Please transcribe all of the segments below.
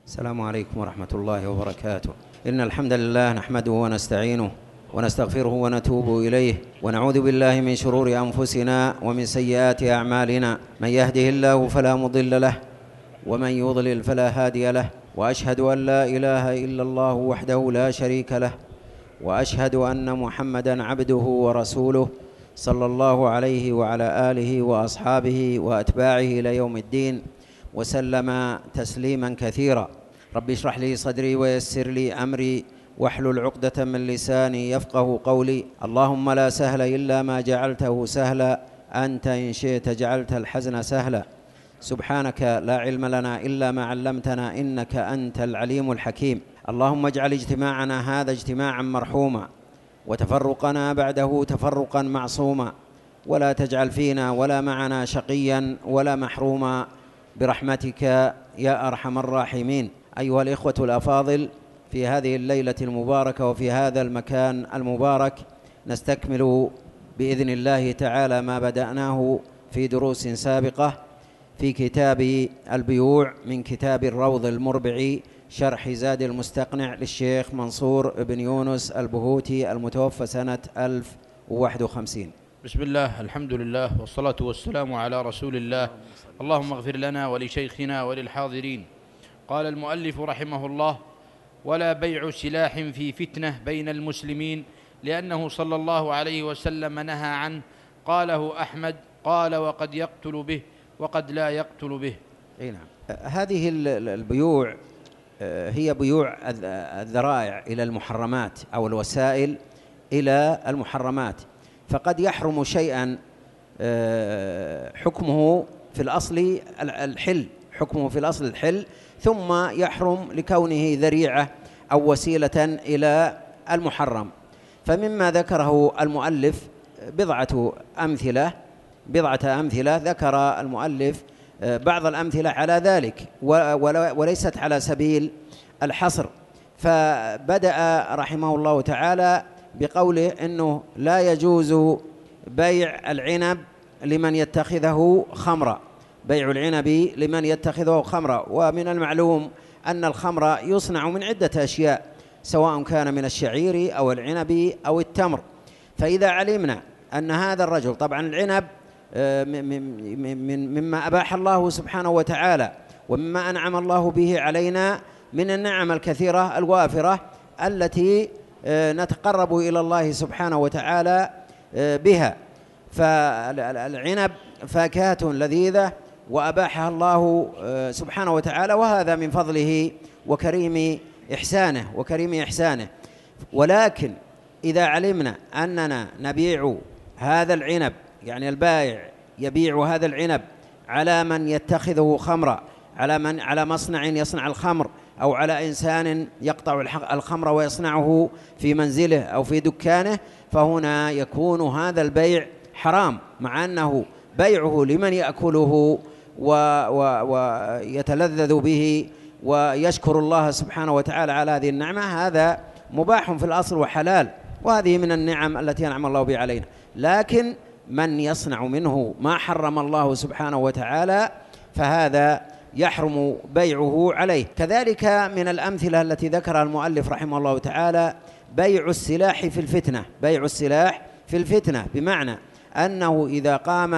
السلام عليكم ورحمة الله وبركاته. إن الحمد لله نحمده ونستعينه ونستغفره ونتوب إليه، ونعوذ بالله من شرور أنفسنا ومن سيئات أعمالنا. من يهده الله فلا مضل له، ومن يضلل فلا هادي له، وأشهد أن لا إله إلا الله وحده لا شريك له، وأشهد أن محمدًا عبده ورسوله صلى الله عليه وعلى آله وأصحابه وأتباعه إلى يوم الدين، وسلم تسليما كثيرا. رب اشرح لي صدري ويسر لي أمري واحلل عقدة من لساني يفقه قولي. اللهم لا سهل إلا ما جعلته سهلا، أنت إن شئت جعلت الحزن سهلا. سبحانك لا علم لنا إلا ما علمتنا إنك أنت العليم الحكيم. اللهم اجعل اجتماعنا هذا اجتماعا مرحوما، وتفرقنا بعده تفرقا معصوما، ولا تجعل فينا ولا معنا شقيا ولا محروما برحمتك يا أرحم الراحمين. أيها الإخوة الأفاضل، في هذه الليلة المباركة وفي هذا المكان المبارك نستكمل بإذن الله تعالى ما بدأناه في دروس سابقة في كتاب البيوع من كتاب الروض المربع شرح زاد المستقنع للشيخ منصور بن يونس البهوتي المتوفى سنة 1051. بسم الله، الحمد لله، والصلاة والسلام على رسول الله. اللهم اغفر لنا ولشيخنا وللحاضرين. قال المؤلف رحمه الله: ولا بيع سلاح في فتنة بين المسلمين، لأنه صلى الله عليه وسلم نهى عنه. قاله أحمد، قال: وقد يقتل به وقد لا يقتل به. نعم. هذه البيوع هي بيوع الذرائع إلى المحرمات أو الوسائل إلى المحرمات، فقد يحرم شيئا حكمه في الأصل الحل، حكمه في الأصل الحل، ثم يحرم لكونه ذريعة أو وسيلة إلى المحرم. فمما ذكره المؤلف بضعة أمثلة ذكر المؤلف بعض الأمثلة على ذلك وليست على سبيل الحصر. فبدأ رحمه الله تعالى بقوله إنه لا يجوز بيع العنب لمن يتخذه خمرا، بيع العنب لمن يتخذه خمرا. ومن المعلوم أن الخمر يصنع من عدة أشياء، سواء كان من الشعير أو العنب أو التمر. فإذا علمنا أن هذا الرجل، طبعا العنب مما أباح الله سبحانه وتعالى ومما أنعم الله به علينا من النعم الكثيرة الوافرة التي نتقرب إلى الله سبحانه وتعالى بها. فالعنب فاكهة لذيذة وأباحها الله سبحانه وتعالى، وهذا من فضله وكريم إحسانه. ولكن إذا علمنا أننا نبيع هذا العنب، يعني البائع يبيع هذا العنب على من يتخذه خمرا، على مصنع يصنع الخمر، أو على إنسان يقطع الخمر ويصنعه في منزله أو في دكانه، فهنا يكون هذا البيع حرام، مع أنه بيعه لمن يأكله ويتلذذ به ويشكر الله سبحانه وتعالى على هذه النعمة، هذا مباح في الأصل وحلال، وهذه من النعم التي أنعم الله بها علينا. لكن من يصنع منه ما حرم الله سبحانه وتعالى فهذا يحرم بيعه عليه. كذلك من الأمثلة التي ذكرها المؤلف رحمه الله تعالى بيع السلاح في الفتنة، بمعنى أنه إذا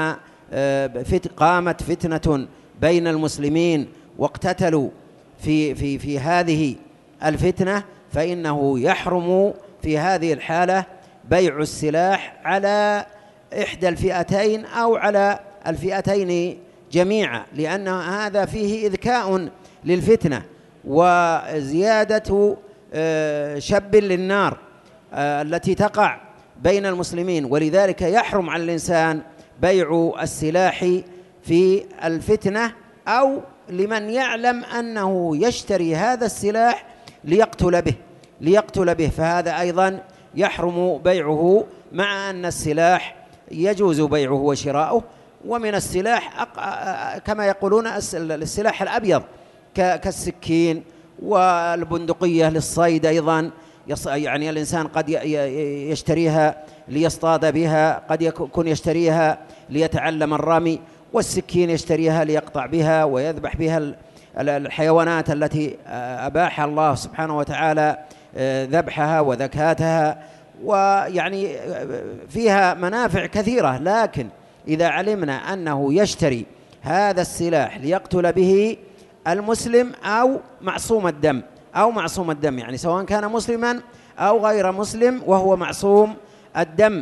قامت فتنة بين المسلمين واقتتلوا في هذه الفتنة، فإنه يحرم في هذه الحالة بيع السلاح على إحدى الفئتين أو على الفئتين جميعا، لأن هذا فيه إذكاء للفتنة وزيادة شب للنار التي تقع بين المسلمين. ولذلك يحرم على الإنسان بيع السلاح في الفتنة، أو لمن يعلم أنه يشتري هذا السلاح ليقتل به، فهذا أيضا يحرم بيعه، مع أن السلاح يجوز بيعه وشراؤه. ومن السلاح كما يقولون السلاح الأبيض كالسكين والبندقية للصيد أيضا، يعني الإنسان قد يشتريها ليصطاد بها، قد يكون يشتريها ليتعلم الرمي، والسكين يشتريها ليقطع بها ويذبح بها الحيوانات التي أباح الله سبحانه وتعالى ذبحها وذكاتها، ويعني فيها منافع كثيرة. لكن إذا علمنا أنه يشتري هذا السلاح ليقتل به المسلم أو معصوم الدم يعني سواء كان مسلما أو غير مسلم وهو معصوم الدم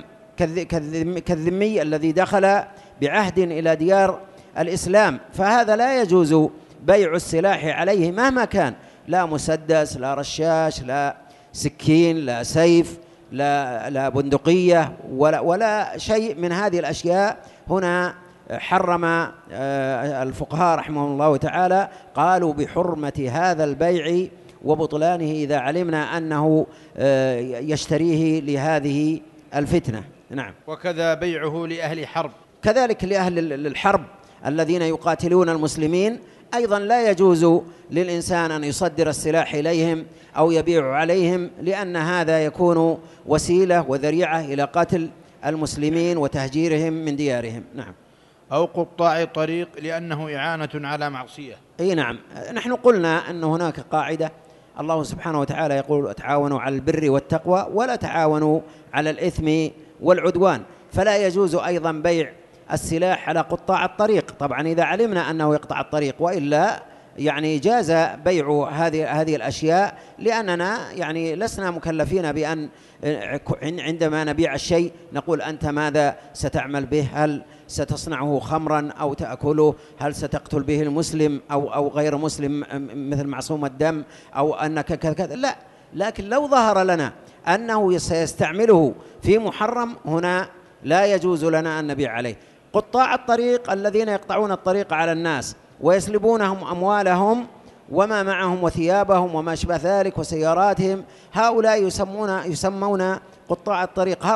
كالذمي الذي دخل بعهد إلى ديار الإسلام، فهذا لا يجوز بيع السلاح عليه مهما كان، لا مسدس، لا رشاش، لا سكين، لا سيف، لا بندقية، ولا شيء من هذه الأشياء. هنا حرم الفقهاء رحمهم الله تعالى، قالوا بحرمة هذا البيع وبطلانه إذا علمنا أنه يشتريه لهذه الفتنة. نعم. وكذا بيعه لأهل حرب، كذلك لأهل الحرب الذين يقاتلون المسلمين أيضا لا يجوز للإنسان أن يصدر السلاح إليهم أو يبيع عليهم، لأن هذا يكون وسيلة وذريعة إلى قتل المسلمين وتهجيرهم من ديارهم. نعم. أو قطاع الطريق لأنه إعانة على معصية. أي نعم. نحن قلنا أن هناك قاعدة، الله سبحانه وتعالى يقول تعاونوا على البر والتقوى ولا تعاونوا على الإثم والعدوان، فلا يجوز أيضا بيع السلاح على قطاع الطريق. طبعا إذا علمنا أنه يقطع الطريق، وإلا يعني جاز بيع هذه الأشياء، لأننا يعني لسنا مكلفين بأن عندما نبيع الشيء نقول أنت ماذا ستعمل به، هل ستصنعه خمرا أو تأكله، هل ستقتل به المسلم أو غير مسلم مثل معصوم الدم، أو أنك كذا، لا. لكن لو ظهر لنا أنه سيستعمله في محرم، هنا لا يجوز لنا أن نبيع عليه. قطاع الطريق الذين يقطعون الطريق على الناس ويسلبونهم أموالهم وما معهم وثيابهم وما شابه ذلك وسياراتهم، هؤلاء يسمون قطاع الطريق،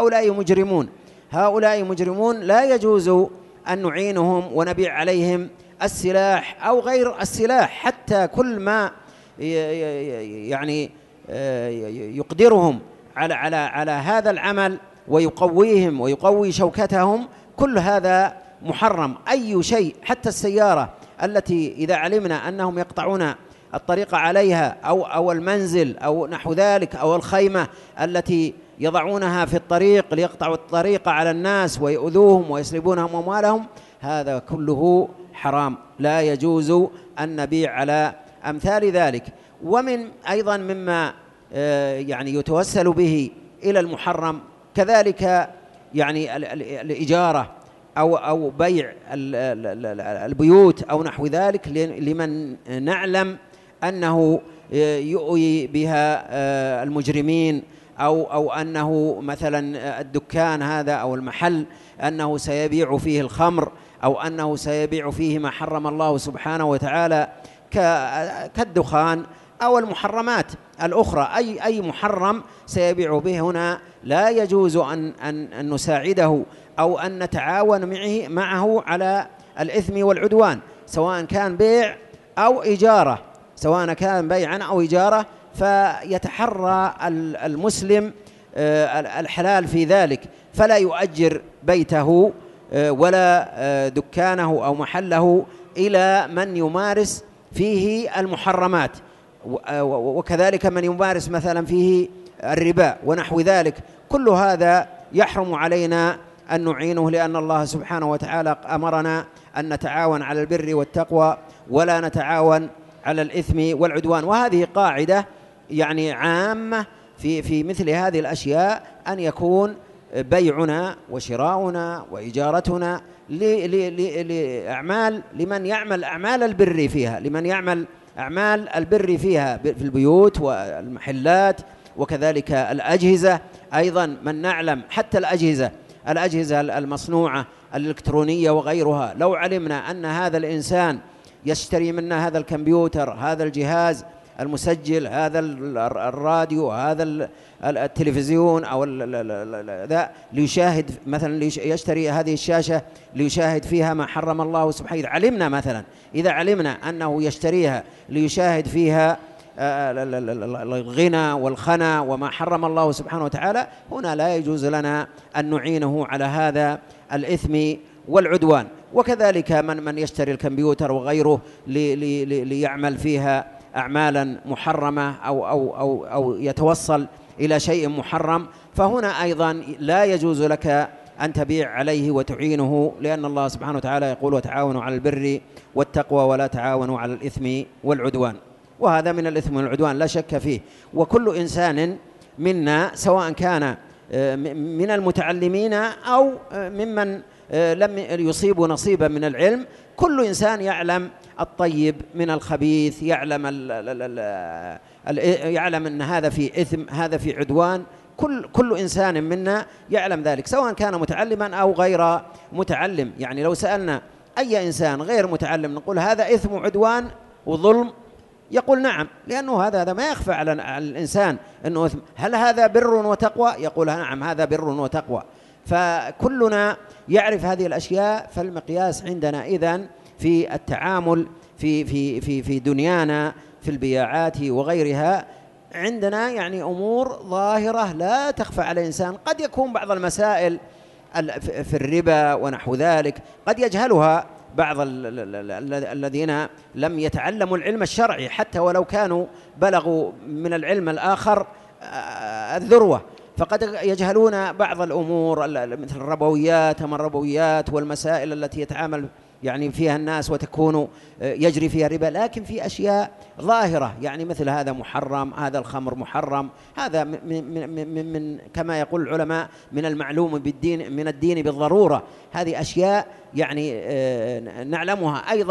هؤلاء مجرمون لا يجوز أن نعينهم ونبيع عليهم السلاح أو غير السلاح، حتى كل ما يعني يقدرهم على هذا العمل ويقويهم ويقوي شوكتهم، كل هذا محرم. أي شيء، حتى السيارة التي إذا علمنا أنهم يقطعون الطريق عليها أو المنزل أو نحو ذلك، أو الخيمة التي يضعونها في الطريق ليقطعوا الطريق على الناس ويؤذوهم ويسلبونهم أموالهم، هذا كله حرام، لا يجوز أن نبيع على أمثال ذلك. ومن أيضا مما يعني يتوسل به إلى المحرم كذلك يعني الإجارة أو بيع البيوت أو نحو ذلك لمن نعلم أنه يؤوي بها المجرمين، أو أنه مثلا الدكان هذا أو المحل أنه سيبيع فيه الخمر، أو أنه سيبيع فيه ما حرم الله سبحانه وتعالى كالدخان أو المحرمات الأخرى. أي محرم سيبيع به، هنا لا يجوز أن نساعده أو أن نتعاون معه على الإثم والعدوان، سواء كان بيع أو إجارة، سواء كان بيعا أو إجارة، فيتحرى المسلم الحلال في ذلك، فلا يؤجر بيته ولا دكانه أو محله إلى من يمارس فيه المحرمات، وكذلك من يمارس مثلا فيه الربا ونحو ذلك. كل هذا يحرم علينا أن نعينه، لأن الله سبحانه وتعالى أمرنا أن نتعاون على البر والتقوى ولا نتعاون على الإثم والعدوان. وهذه قاعدة يعني عامة في مثل هذه الأشياء، أن يكون بيعنا وشراؤنا وإجارتنا لأعمال لمن يعمل أعمال البر فيها، لمن يعمل أعمال البر فيها في البيوت والمحلات، وكذلك الأجهزة أيضا. من نعلم حتى الأجهزة المصنوعة الإلكترونية وغيرها، لو علمنا أن هذا الإنسان يشتري منا هذا الكمبيوتر، هذا الجهاز المسجل، هذا الراديو، هذا التلفزيون أو ذا ليشاهد مثلا، يشتري هذه الشاشة ليشاهد فيها ما حرم الله سبحانه، علمنا مثلا إذا علمنا أنه يشتريها ليشاهد فيها الغنى والخنا وما حرم الله سبحانه وتعالى، هنا لا يجوز لنا أن نعينه على هذا الإثم والعدوان. وكذلك من يشتري الكمبيوتر وغيره ليعمل فيها أعمالا محرمة أو يتوصل إلى شيء محرم، فهنا أيضا لا يجوز لك أن تبيع عليه وتعينه، لأن الله سبحانه وتعالى يقول: وتعاونوا على البر والتقوى ولا تعاونوا على الإثم والعدوان. وهذا من الإثم والعدوان لا شك فيه. وكل إنسان منا سواء كان من المتعلمين أو ممن لم يصيبوا نصيبا من العلم، كل إنسان يعلم الطيب من الخبيث، يعلم أن هذا في إثم، هذا في عدوان. كل إنسان منا يعلم ذلك، سواء كان متعلما أو غير متعلم. يعني لو سألنا أي إنسان غير متعلم نقول: هذا إثم وعدوان وظلم؟ يقول: نعم، لأنه هذا ما يخفى على الإنسان أنه إثم. هل هذا بر وتقوى؟ يقول: نعم، هذا بر وتقوى. فكلنا يعرف هذه الأشياء. فالمقياس عندنا إذن في التعامل في دنيانا، في البياعات وغيرها، عندنا يعني أمور ظاهرة لا تخفى على الإنسان. قد يكون بعض المسائل في الربا ونحو ذلك قد يجهلها بعض الذين لم يتعلموا العلم الشرعي، حتى ولو كانوا بلغوا من العلم الآخر الذروة، فقد يجهلون بعض الأمور مثل الربويات والمسائل التي يتعامل يعني فيها الناس وتكون يجري فيها ربا. لكن في أشياء ظاهرة، يعني مثل هذا محرم، هذا الخمر محرم، هذا من كما يقول العلماء من المعلوم من الدين بالضرورة. هذه أشياء يعني نعلمها. أيضا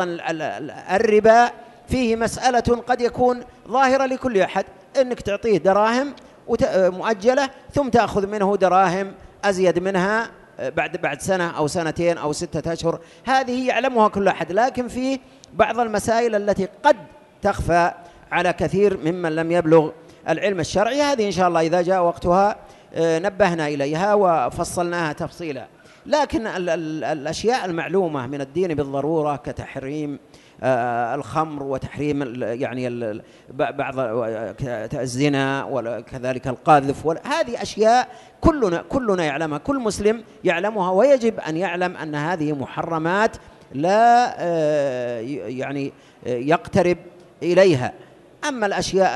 الربا فيه مسألة قد يكون ظاهرة لكل أحد، أنك تعطيه دراهم مؤجلة ثم تأخذ منه دراهم أزيد منها بعد سنة أو سنتين أو 6 أشهر. هذه يعلمها كل أحد. لكن في بعض المسائل التي قد تخفى على كثير ممن لم يبلغ العلم الشرعي، هذه إن شاء الله إذا جاء وقتها نبهنا إليها وفصلناها تفصيلا. لكن الأشياء المعلومة من الدين بالضرورة كتحريم الخمر وتحريم يعني بعض الزنا وكذلك القذف، هذه أشياء كلنا يعلمها، كل مسلم يعلمها، ويجب أن يعلم أن هذه محرمات لا يعني يقترب إليها. أما الأشياء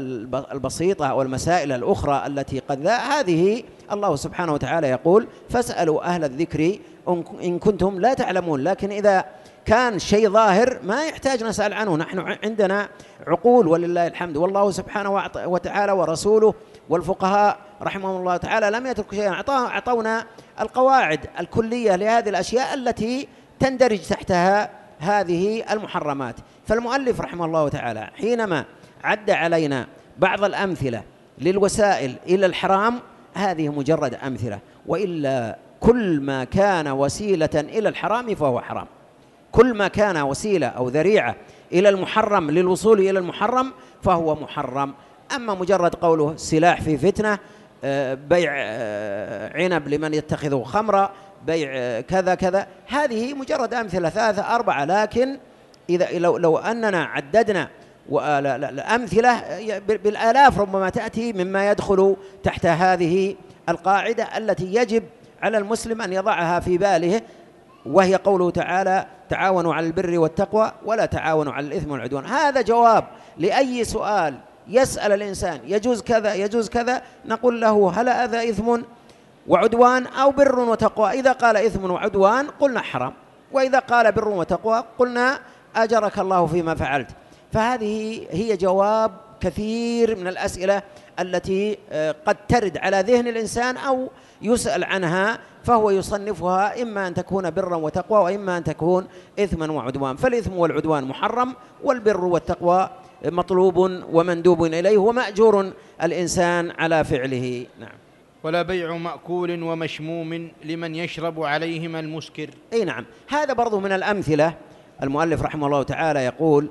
البسيطة والمسائل الأخرى التي قد هذه الله سبحانه وتعالى يقول: فاسألوا أهل الذكر إن كنتم لا تعلمون. لكن إذا كان شيء ظاهر ما يحتاج نسأل عنه، نحن عندنا عقول ولله الحمد، والله سبحانه وتعالى ورسوله والفقهاء رحمهم الله تعالى لم يتركوا شيئا، أعطونا القواعد الكلية لهذه الأشياء التي تندرج تحتها هذه المحرمات. فالمؤلف رحمه الله تعالى حينما عد علينا بعض الأمثلة للوسائل إلى الحرام، هذه مجرد أمثلة، وإلا كل ما كان وسيلة إلى الحرام فهو حرام. كل ما كان وسيلة أو ذريعة إلى المحرم للوصول إلى المحرم فهو محرم. أما مجرد قوله سلاح في فتنة، بيع عنب لمن يتخذه خمرا، بيع كذا كذا، هذه مجرد أمثلة 3 4. لكن إذا لو أننا عددنا الأمثلة بالآلاف ربما تأتي مما يدخل تحت هذه القاعدة التي يجب على المسلم أن يضعها في باله، وهي قوله تعالى: تعاونوا على البر والتقوى ولا تعاونوا على الإثم والعدوان. هذا جواب لأي سؤال يسأل الإنسان: يجوز كذا يجوز كذا، نقول له: هل هذا إثم وعدوان أو بر وتقوى؟ إذا قال إثم وعدوان قلنا حرام، وإذا قال بر وتقوى قلنا أجرك الله فيما فعلت. فهذه هي جواب كثير من الأسئلة التي قد ترد على ذهن الإنسان أو يسأل عنها، فهو يصنفها إما أن تكون برا وتقوى وإما أن تكون إثما وعدوان. فالإثم والعدوان محرم، والبر والتقوى مطلوب ومندوب إليه ومأجور الإنسان على فعله. نعم. ولا بيع مأكول ومشموم لمن يشرب عليهما المسكر. أي نعم، هذا برضو من الأمثلة. المؤلف رحمه الله تعالى يقول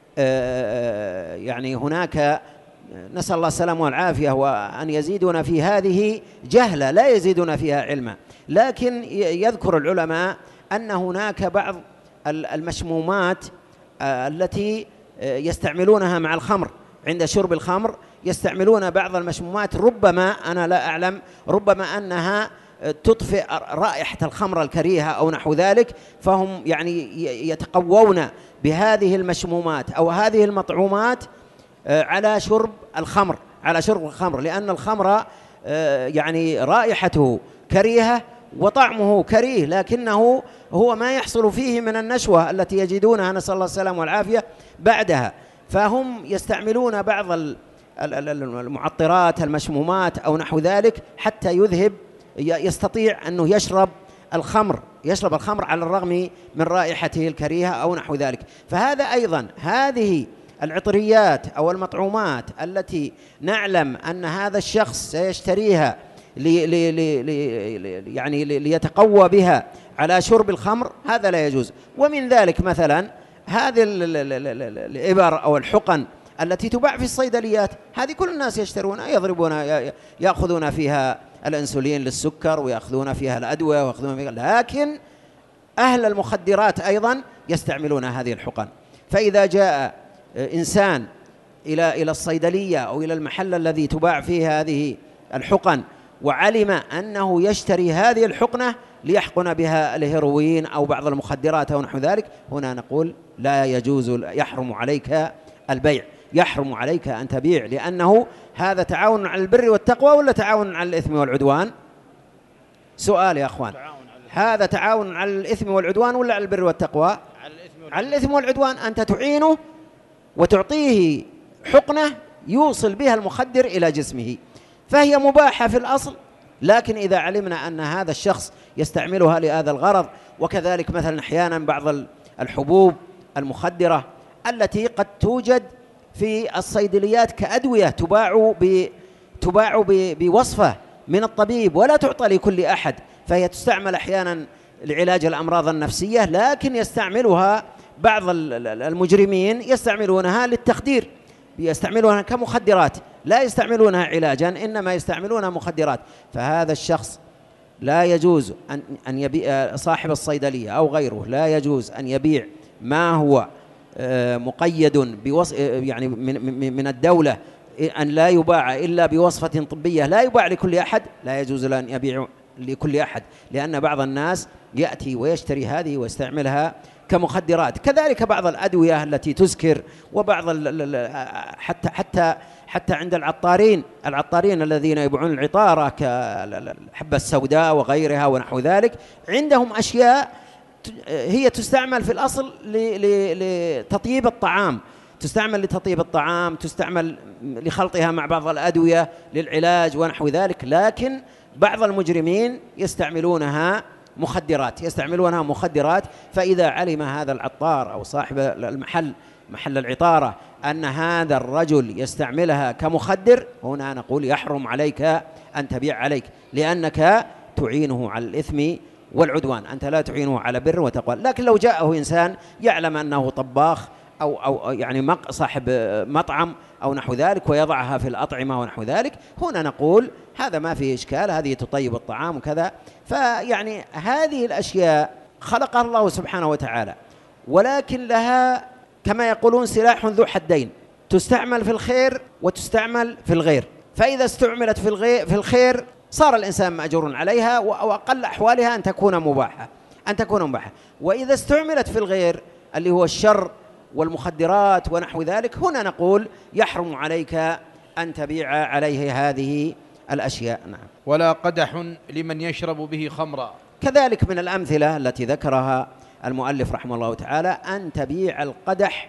يعني هناك، نسأل الله السلامة والعافية، وأن يزيدون في هذه جهلة لا يزيدون فيها علما. لكن يذكر العلماء أن هناك بعض المشمومات التي يستعملونها مع الخمر، عند شرب الخمر يستعملون بعض المشمومات، ربما أنا لا أعلم، ربما أنها تطفئ رائحة الخمر الكريهة أو نحو ذلك، فهم يعني يتقوون بهذه المشمومات أو هذه المطعومات على شرب الخمر، لأن الخمر يعني رائحته كريهة وطعمه كريه، لكنه هو ما يحصل فيه من النشوة التي يجدونها، نسأل الله السلامة والعافية، بعدها. فهم يستعملون بعض المعطرات المشمومات أو نحو ذلك حتى يستطيع أنه يشرب الخمر على الرغم من رائحته الكريهة أو نحو ذلك. فهذا أيضا، هذه العطريات أو المطعومات التي نعلم أن هذا الشخص سيشتريها يعني ليتقوى بها على شرب الخمر، هذا لا يجوز. ومن ذلك مثلا هذه الإبر أو الحقن التي تباع في الصيدليات، هذه كل الناس يشترونها، يأخذون فيها الأنسولين للسكر، ويأخذون فيها الأدوية، ويأخذون فيها، لكن أهل المخدرات أيضا يستعملون هذه الحقن. فإذا جاء إنسان إلى الصيدلية أو إلى المحل الذي تباع فيه هذه الحقن وعلم أنه يشتري هذه الحقنة ليحقن بها الهيروين أو بعض المخدرات أو نحو ذلك، هنا نقول لا يجوز، يحرم عليك البيع، يحرم عليك أن تبيع، لأنه هذا تعاون على البر والتقوى ولا تعاون على الإثم والعدوان؟ سؤال يا أخوان، هذا تعاون على الإثم والعدوان ولا على البر والتقوى؟ على الإثم والعدوان. أنت تعينه وتعطيه حقنة يوصل بها المخدر إلى جسمه، فهي مباحة في الأصل، لكن إذا علمنا أن هذا الشخص يستعملها لهذا الغرض. وكذلك مثلا أحيانا بعض الحبوب المخدرة التي قد توجد في الصيدليات كأدوية تباع بوصفة من الطبيب ولا تعطى لكل أحد، فهي تستعمل أحيانا لعلاج الأمراض النفسية، لكن يستعملها بعض المجرمين يستعملونها للتخدير، يستعملونها كمخدرات، لا يستعملونها علاجا، إنما يستعملونها مخدرات. فهذا الشخص لا يجوز أن يبيع، صاحب الصيدلية أو غيره لا يجوز أن يبيع ما هو مقيد يعني من الدولة أن لا يباع إلا بوصفة طبية، لا يباع لكل أحد، لا يجوز له أن يبيع لكل أحد، لأن بعض الناس يأتي ويشتري هذه ويستعملها كمخدرات. كذلك بعض الأدوية التي تسكر، وبعض حتى عند العطارين الذين يبيعون العطارة كالحبة السوداء وغيرها ونحو ذلك، عندهم أشياء هي تستعمل في الأصل لتطيب الطعام، تستعمل لخلطها مع بعض الأدوية للعلاج ونحو ذلك، لكن بعض المجرمين يستعملونها مخدرات. فإذا علم هذا العطار أو صاحب محل العطارة أن هذا الرجل يستعملها كمخدر، هنا نقول يحرم عليك أن تبيع عليك، لأنك تعينه على الإثم والعدوان، أنت لا تعينه على بر وتقوى. لكن لو جاءه إنسان يعلم أنه طباخ أو يعني صاحب مطعم أو نحو ذلك ويضعها في الأطعمة ونحو ذلك، هنا نقول هذا ما فيه إشكال، هذه تطيب الطعام وكذا. فيعني هذه الأشياء خلقها الله سبحانه وتعالى، ولكن لها كما يقولون سلاح ذو حدين، تستعمل في الخير وتستعمل في الغير. فإذا استعملت في الخير صار الإنسان مأجور عليها، وأقل أحوالها أن تكون مباحة، وإذا استعملت في الغير اللي هو الشر والمخدرات ونحو ذلك، هنا نقول يحرم عليك أن تبيع عليه هذه الأشياء. نعم. ولا قدح لمن يشرب به خمرا. كذلك من الأمثلة التي ذكرها المؤلف رحمه الله تعالى أن تبيع القدح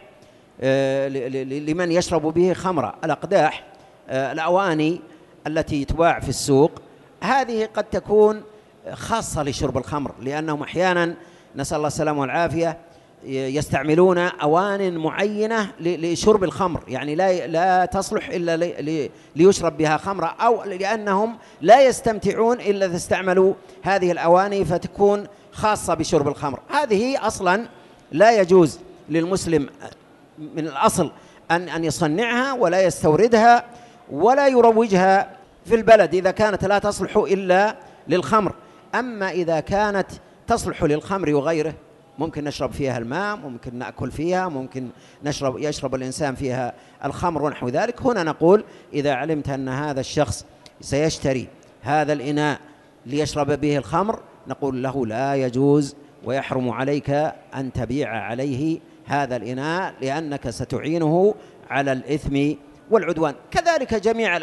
لمن يشرب به خمرا. الأقداح الأواني التي تباع في السوق، هذه قد تكون خاصة لشرب الخمر، لأنهم أحيانا نسأل الله السلامة والعافية يستعملون أوان معينة لشرب الخمر، يعني لا تصلح إلا ليشرب بها خمرة، أو لأنهم لا يستمتعون إلا إذا استعملوا هذه الأواني فتكون خاصة بشرب الخمر. هذه أصلا لا يجوز للمسلم من الأصل أن يصنعها ولا يستوردها ولا يروجها في البلد إذا كانت لا تصلح إلا للخمر. أما إذا كانت تصلح للخمر وغيره، ممكن نشرب فيها الماء، ممكن نأكل فيها، ممكن يشرب الإنسان فيها الخمر ونحو ذلك، هنا نقول إذا علمت أن هذا الشخص سيشتري هذا الإناء ليشرب به الخمر، نقول له لا يجوز ويحرم عليك أن تبيع عليه هذا الإناء، لأنك ستعينه على الإثم والعدوان. كذلك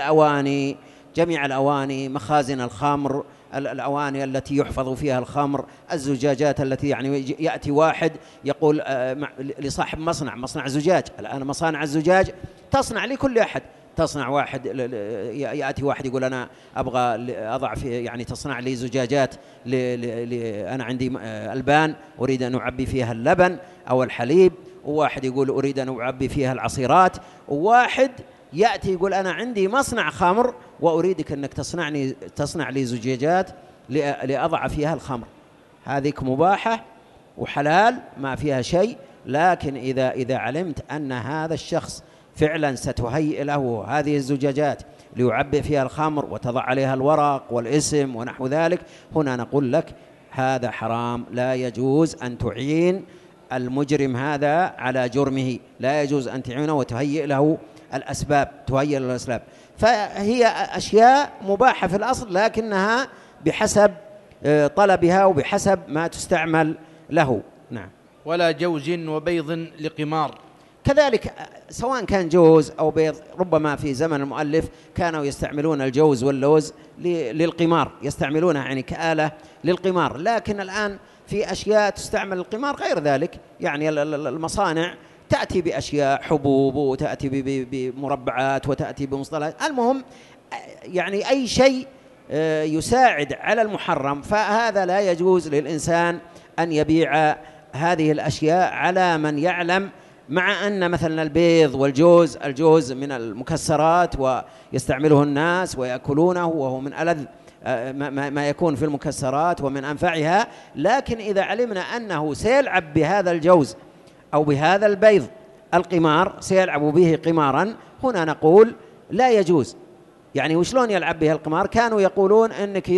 جميع الأواني، مخازن الخمر، الأواني التي يحفظ فيها الخمر، الزجاجات التي يعني يأتي واحد يقول لصاحب مصنع زجاج. الآن مصانع الزجاج تصنع لكل أحد، تصنع واحد، يأتي واحد يقول أنا أبغى أضع في يعني تصنع لي زجاجات أنا عندي ألبان أريد أن أعبي فيها اللبن أو الحليب، وواحد يقول أريد أن أعبي فيها العصيرات، وواحد يأتي يقول أنا عندي مصنع خمر وأريدك أنك تصنع لي زجاجات لأضع فيها الخمر. هذه مباحة وحلال ما فيها شيء، لكن إذا علمت أن هذا الشخص فعلا ستهيئ له هذه الزجاجات ليعبئ فيها الخمر وتضع عليها الورق والاسم ونحو ذلك، هنا نقول لك هذا حرام، لا يجوز أن تعين المجرم هذا على جرمه، لا يجوز أن تعينه وتهيئ له الأسباب، فهي أشياء مباحة في الأصل، لكنها بحسب طلبها وبحسب ما تستعمل له. نعم. ولا جوز وبيض لقمار. كذلك سواء كان جوز أو بيض، ربما في زمن المؤلف كانوا يستعملون الجوز واللوز للقمار، يستعملونها يعني كآلة للقمار، لكن الآن في أشياء تستعمل للقمار غير ذلك، يعني المصانع تأتي بأشياء حبوب وتأتي بمربعات وتأتي بمصطلحات، المهم يعني أي شيء يساعد على المحرم، فهذا لا يجوز للإنسان أن يبيع هذه الأشياء على من يعلم، مع أن مثلا البيض الجوز من المكسرات ويستعمله الناس ويأكلونه، وهو من ألذ ما يكون في المكسرات ومن أنفعها، لكن إذا علمنا أنه سيلعب بهذا الجوز أو بهذا البيض القمار، سيلعب به قمارا، هنا نقول لا يجوز. يعني وشلون يلعب به القمار؟ كانوا يقولون أنك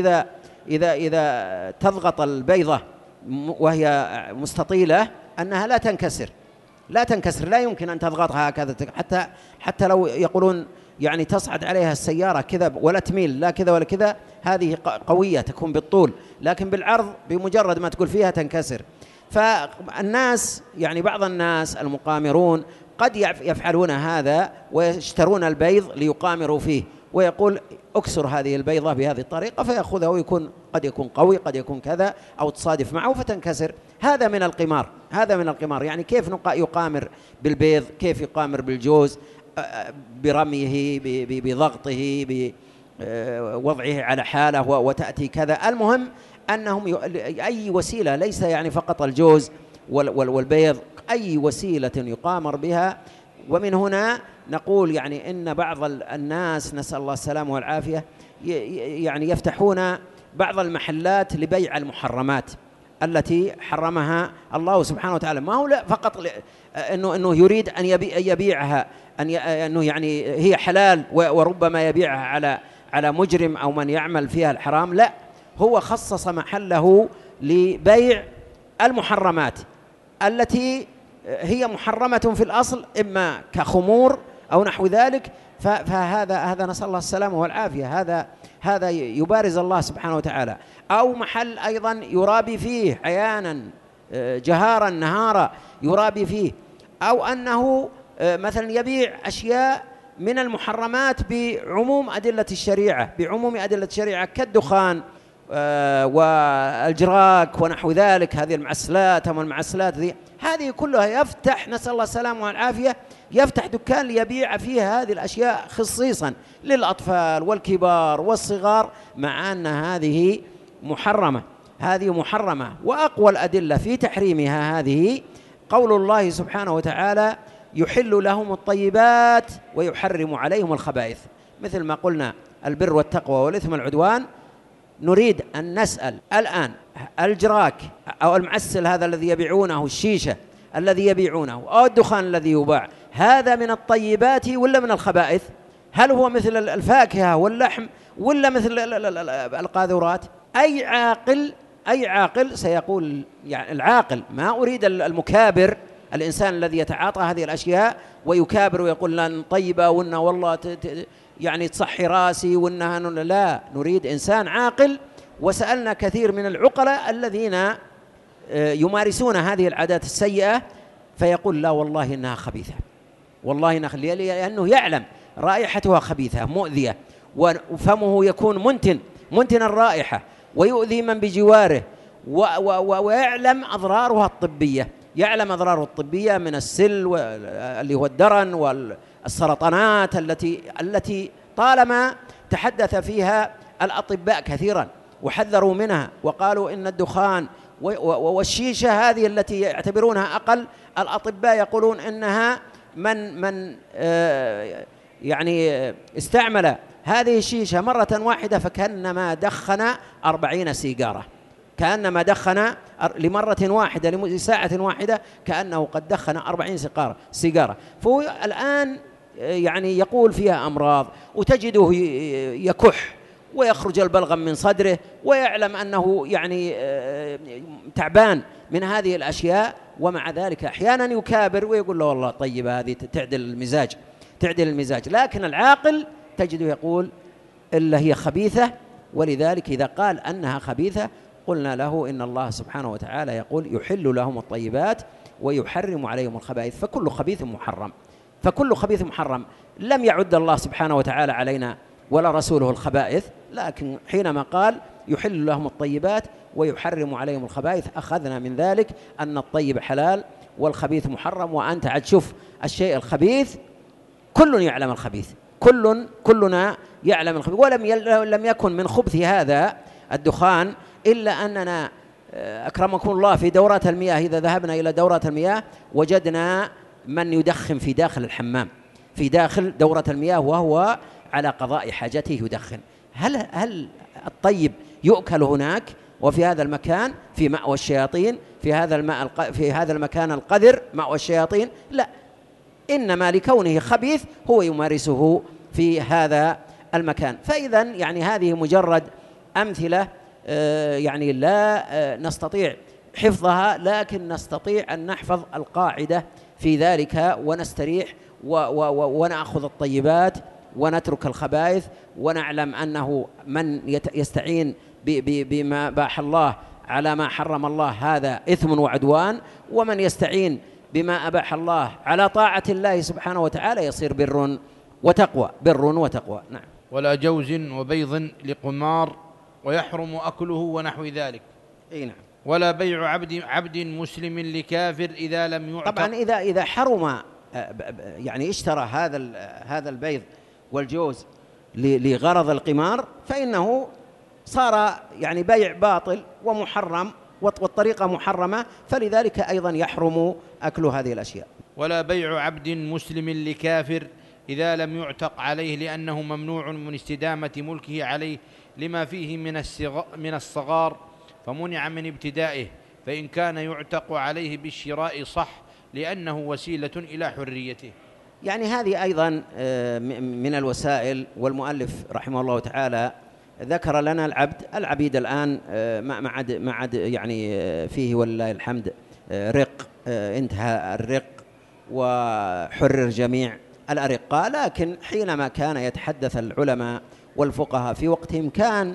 إذا تضغط البيضة وهي مستطيلة أنها لا تنكسر، لا يمكن أن تضغطها هكذا، حتى لو يقولون يعني تصعد عليها السيارة كذا ولا تميل لا كذا ولا كذا، هذه قوية تكون بالطول، لكن بالعرض بمجرد ما تقول فيها تنكسر. فالناس يعني بعض الناس المقامرون قد يفعلون هذا ويشترون البيض ليقامروا فيه، ويقول اكسر هذه البيضة بهذه الطريقة فيأخذها، ويكون قد يكون قوي قد يكون كذا، أو تصادف معه فتنكسر. هذا من القمار، يعني كيف يقامر بالبيض، كيف يقامر بالجوز، برميه بضغطه بوضعه على حاله وتأتي كذا. المهم أنهم أي وسيلة، ليس يعني فقط الجوز والبيض، أي وسيلة يقامر بها. ومن هنا نقول يعني إن بعض الناس نسأل الله السلامة والعافية يعني يفتحون بعض المحلات لبيع المحرمات التي حرمها الله سبحانه وتعالى، ما هو فقط أنه يريد أن يبيعها، أنه يعني هي حلال وربما يبيعها على مجرم أو من يعمل فيها الحرام، لا، هو خصص محله لبيع المحرمات التي هي محرمة في الأصل، إما كخمور أو نحو ذلك، فهذا نسأل الله السلامة والعافية، هذا يبارز الله سبحانه وتعالى. أو محل أيضا يرابي فيه أحيانا جهارا نهارا يرابي فيه، أو أنه مثلا يبيع أشياء من المحرمات بعموم أدلة الشريعة كالدخان والجراك ونحو ذلك، هذه المعسلات ذي، هذه كلها يفتح نسأل الله السلامة والعافية، يفتح دكان ليبيع فيها هذه الأشياء خصيصا للأطفال والكبار والصغار، مع أن هذه محرمة. وأقوى الأدلة في تحريمها هذه قول الله سبحانه وتعالى: يحل لهم الطيبات ويحرم عليهم الخبائث. مثل ما قلنا البر والتقوى والإثم والعدوان، نريد أن نسأل الآن الجراك أو المعسل هذا الذي يبيعونه، الشيشة الذي يبيعونه أو الدخان الذي يباع، هذا من الطيبات ولا من الخبائث؟ هل هو مثل الفاكهة واللحم ولا مثل القاذورات؟ أي عاقل سيقول، يعني العاقل، ما أريد المكابر، الإنسان الذي يتعاطى هذه الأشياء ويكابر ويقول لن طيبة وإنها والله يعني تصحي راسي وإنها، لا، نريد إنسان عاقل وسألنا كثير من العقلاء الذين يمارسون هذه العادات السيئة، فيقول لا والله إنها خبيثة، والله إنها، لأنه يعلم رائحتها خبيثة مؤذية، وفمه يكون منتن الرائحة ويؤذي من بجواره، ويعلم أضرارها الطبية، يعلم أضراره الطبية من السل اللي هو الدرن والسرطانات التي طالما تحدث فيها الأطباء كثيرا وحذروا منها، وقالوا إن الدخان والشيشة هذه التي يعتبرونها أقل، الأطباء يقولون إنها من يعني استعمل هذه الشيشة مرة واحدة فكأنما دخن 40 سيجارة، كأنما دخن لمرة واحدة لساعة واحدة كأنه قد دخن 40 سيجارة. فهو الآن يعني يقول فيها أمراض، وتجده يكح ويخرج البلغم من صدره، ويعلم أنه يعني تعبان من هذه الأشياء، ومع ذلك أحيانا يكابر ويقول له والله طيبة هذه تعدل المزاج، لكن العاقل تجده يقول إلا هي خبيثة. ولذلك إذا قال أنها خبيثة قلنا له إن الله سبحانه وتعالى يقول يحل لهم الطيبات ويحرم عليهم الخبائث، فكل خبيث محرم. لم يعد الله سبحانه وتعالى علينا ولا رسوله الخبائث، لكن حينما قال يحل لهم الطيبات ويحرم عليهم الخبائث أخذنا من ذلك أن الطيب حلال والخبيث محرم. وأنت عاد شوف الشيء الخبيث كل يعلم الخبيث، كلنا يعلم الخبيث، ولم يكن من خبث هذا الدخان إلا أننا أكرمكم الله في دورات المياه، إذا ذهبنا إلى دورات المياه وجدنا من يدخن في داخل الحمام، في داخل دورة المياه، وهو على قضاء حاجته يدخن. هل الطيب يؤكل هناك وفي هذا المكان في مأوى الشياطين، في هذا المكان القذر مأوى الشياطين؟ لا، إنما لكونه خبيث هو يمارسه في هذا المكان. فإذا يعني هذه مجرد أمثلة يعني لا نستطيع حفظها، لكن نستطيع أن نحفظ القاعدة في ذلك ونستريح ونأخذ الطيبات ونترك الخبائث، ونعلم أنه من يستعين بما باح الله على ما حرم الله هذا إثم وعدوان، ومن يستعين بما أباح الله على طاعة الله سبحانه وتعالى يصير بر وتقوى. نعم. ولا جوز وبيض لقمار ويحرم أكله ونحو ذلك. أي نعم. ولا بيع عبد مسلم لكافر إذا لم يعتق. طبعا إذا حرم يعني اشترى هذا البيض والجوز لغرض القمار فإنه صار يعني بيع باطل ومحرم والطريقة محرمة، فلذلك أيضا يحرم أكل هذه الأشياء. ولا بيع عبد مسلم لكافر إذا لم يعتق عليه، لأنه ممنوع من استدامة ملكه عليه لما فيه من الصغار، فمنع من ابتدائه، فإن كان يعتق عليه بالشراء صح لأنه وسيلة إلى حريته. يعني هذه أيضا من الوسائل. والمؤلف رحمه الله تعالى ذكر لنا العبيد الآن ما عاد يعني فيه ولله الحمد رق، انتهى الرق وحرر جميع الأرقاء، لكن حينما كان يتحدث العلماء والفقهاء في وقتهم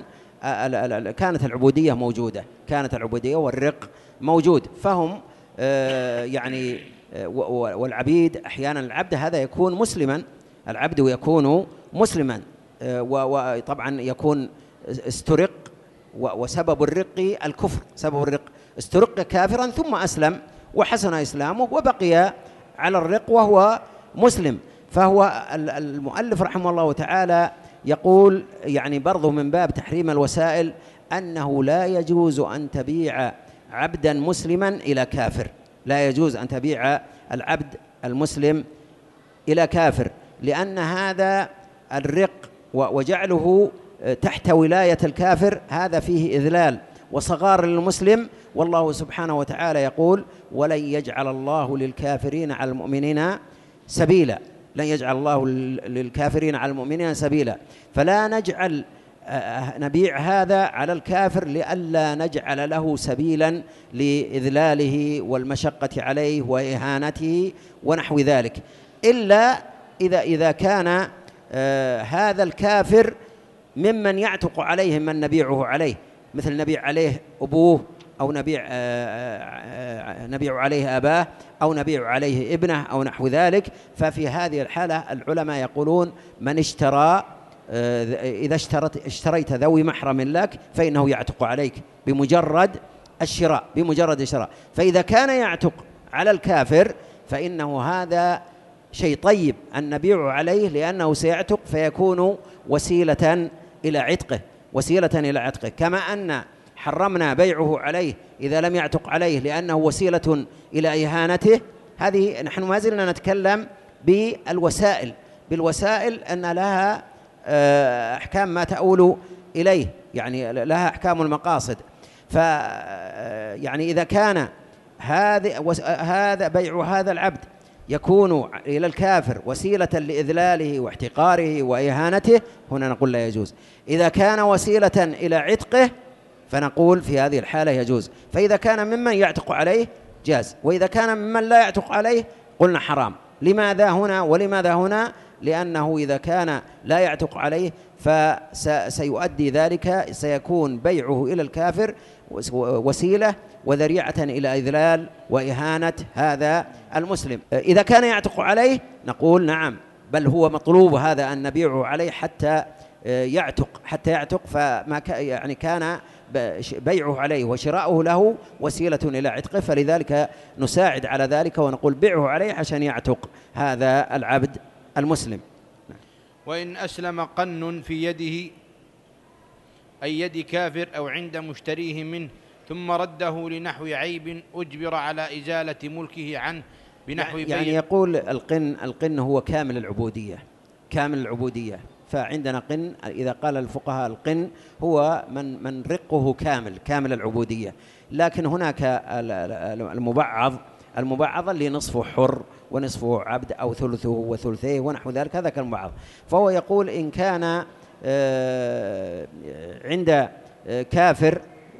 كانت العبودية موجودة، كانت العبودية والرق موجود، فهم يعني والعبيد أحيانا العبد هذا يكون مسلما، العبد يكون مسلما وطبعا يكون استرق، وسبب الرق الكفر، سبب الرق استرق كافرا ثم أسلم وحسن إسلامه وبقي على الرق وهو مسلم. فهو المؤلف رحمه الله تعالى يقول يعني برضو من باب تحريم الوسائل أنه لا يجوز أن تبيع عبدا مسلما إلى كافر، لا يجوز أن تبيع العبد المسلم إلى كافر، لأن هذا الرق وجعله تحت ولاية الكافر هذا فيه إذلال وصغار للمسلم. والله سبحانه وتعالى يقول ولن يجعل الله للكافرين على المؤمنين سبيلا، لن يجعل الله للكافرين على المؤمنين سبيلا، فلا نجعل نبيع هذا على الكافر لئلا نجعل له سبيلا لإذلاله والمشقة عليه وإهانته ونحو ذلك، إلا إذا كان هذا الكافر ممن يعتق عليه من نبيعه عليه، مثل نبيع عليه أبوه، أو نبيع عليه أباه، أو نبيع عليه ابنه، أو نحو ذلك. ففي هذه الحالة العلماء يقولون من اشترى، إذا اشتريت ذوي محرم لك فإنه يعتق عليك بمجرد الشراء. فإذا كان يعتق على الكافر فإنه هذا شيء طيب أن نبيع عليه، لأنه سيعتق فيكون وسيلة إلى عتقه، كما أن حرمنا بيعه عليه إذا لم يعتق عليه لأنه وسيلة إلى إهانته. هذه نحن ما زلنا نتكلم بالوسائل أن لها أحكام ما تؤول إليه، يعني لها أحكام المقاصد. يعني إذا كان هذا بيع هذا العبد يكون إلى الكافر وسيلة لإذلاله واحتقاره وإهانته، هنا نقول لا يجوز. إذا كان وسيلة إلى عتقه فنقول في هذه الحالة يجوز. فإذا كان ممن يعتق عليه جاز، وإذا كان ممن لا يعتق عليه قلنا حرام. لماذا هنا ولماذا هنا؟ لأنه إذا كان لا يعتق عليه فسيؤدي ذلك، سيكون بيعه إلى الكافر وسيلة وذريعة إلى إذلال وإهانة هذا المسلم. إذا كان يعتق عليه نقول نعم، بل هو مطلوب هذا أن نبيعه عليه حتى يعتق، فما يعني كان بيعه عليه وشراؤه له وسيلة إلى عتقه، فلذلك نساعد على ذلك ونقول بيعه عليه عشان يعتق هذا العبد المسلم. وإن أسلم قن في يده أي يد كافر أو عند مشتريه منه ثم رده لنحو عيب أجبر على إزالة ملكه عنه بنحو بيع. يعني يقول القن هو كامل العبودية. فعندنا قن، إذا قال الفقهاء القن هو من رقه كامل العبودية. لكن هناك المبعض اللي نصفه حر ونصفه عبد أو ثلثه وثلثيه ونحو ذلك، هذا كالمبعض. فهو يقول إن كان عند كافر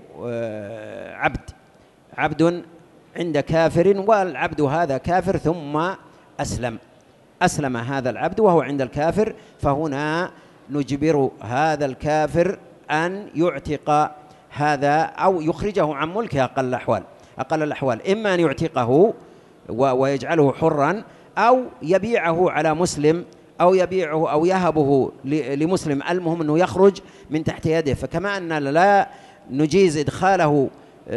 عبد عند كافر، والعبد هذا كافر ثم أسلم هذا العبد وهو عند الكافر، فهنا نجبر هذا الكافر أن يعتق هذا أو يخرجه عن ملكه أقل الأحوال، إما أن يعتقه ويجعله حرا، أو يبيعه على مسلم، أو يبيعه أو يهبه لمسلم، المهم أنه يخرج من تحت يده. فكما أن لا نجيز إدخاله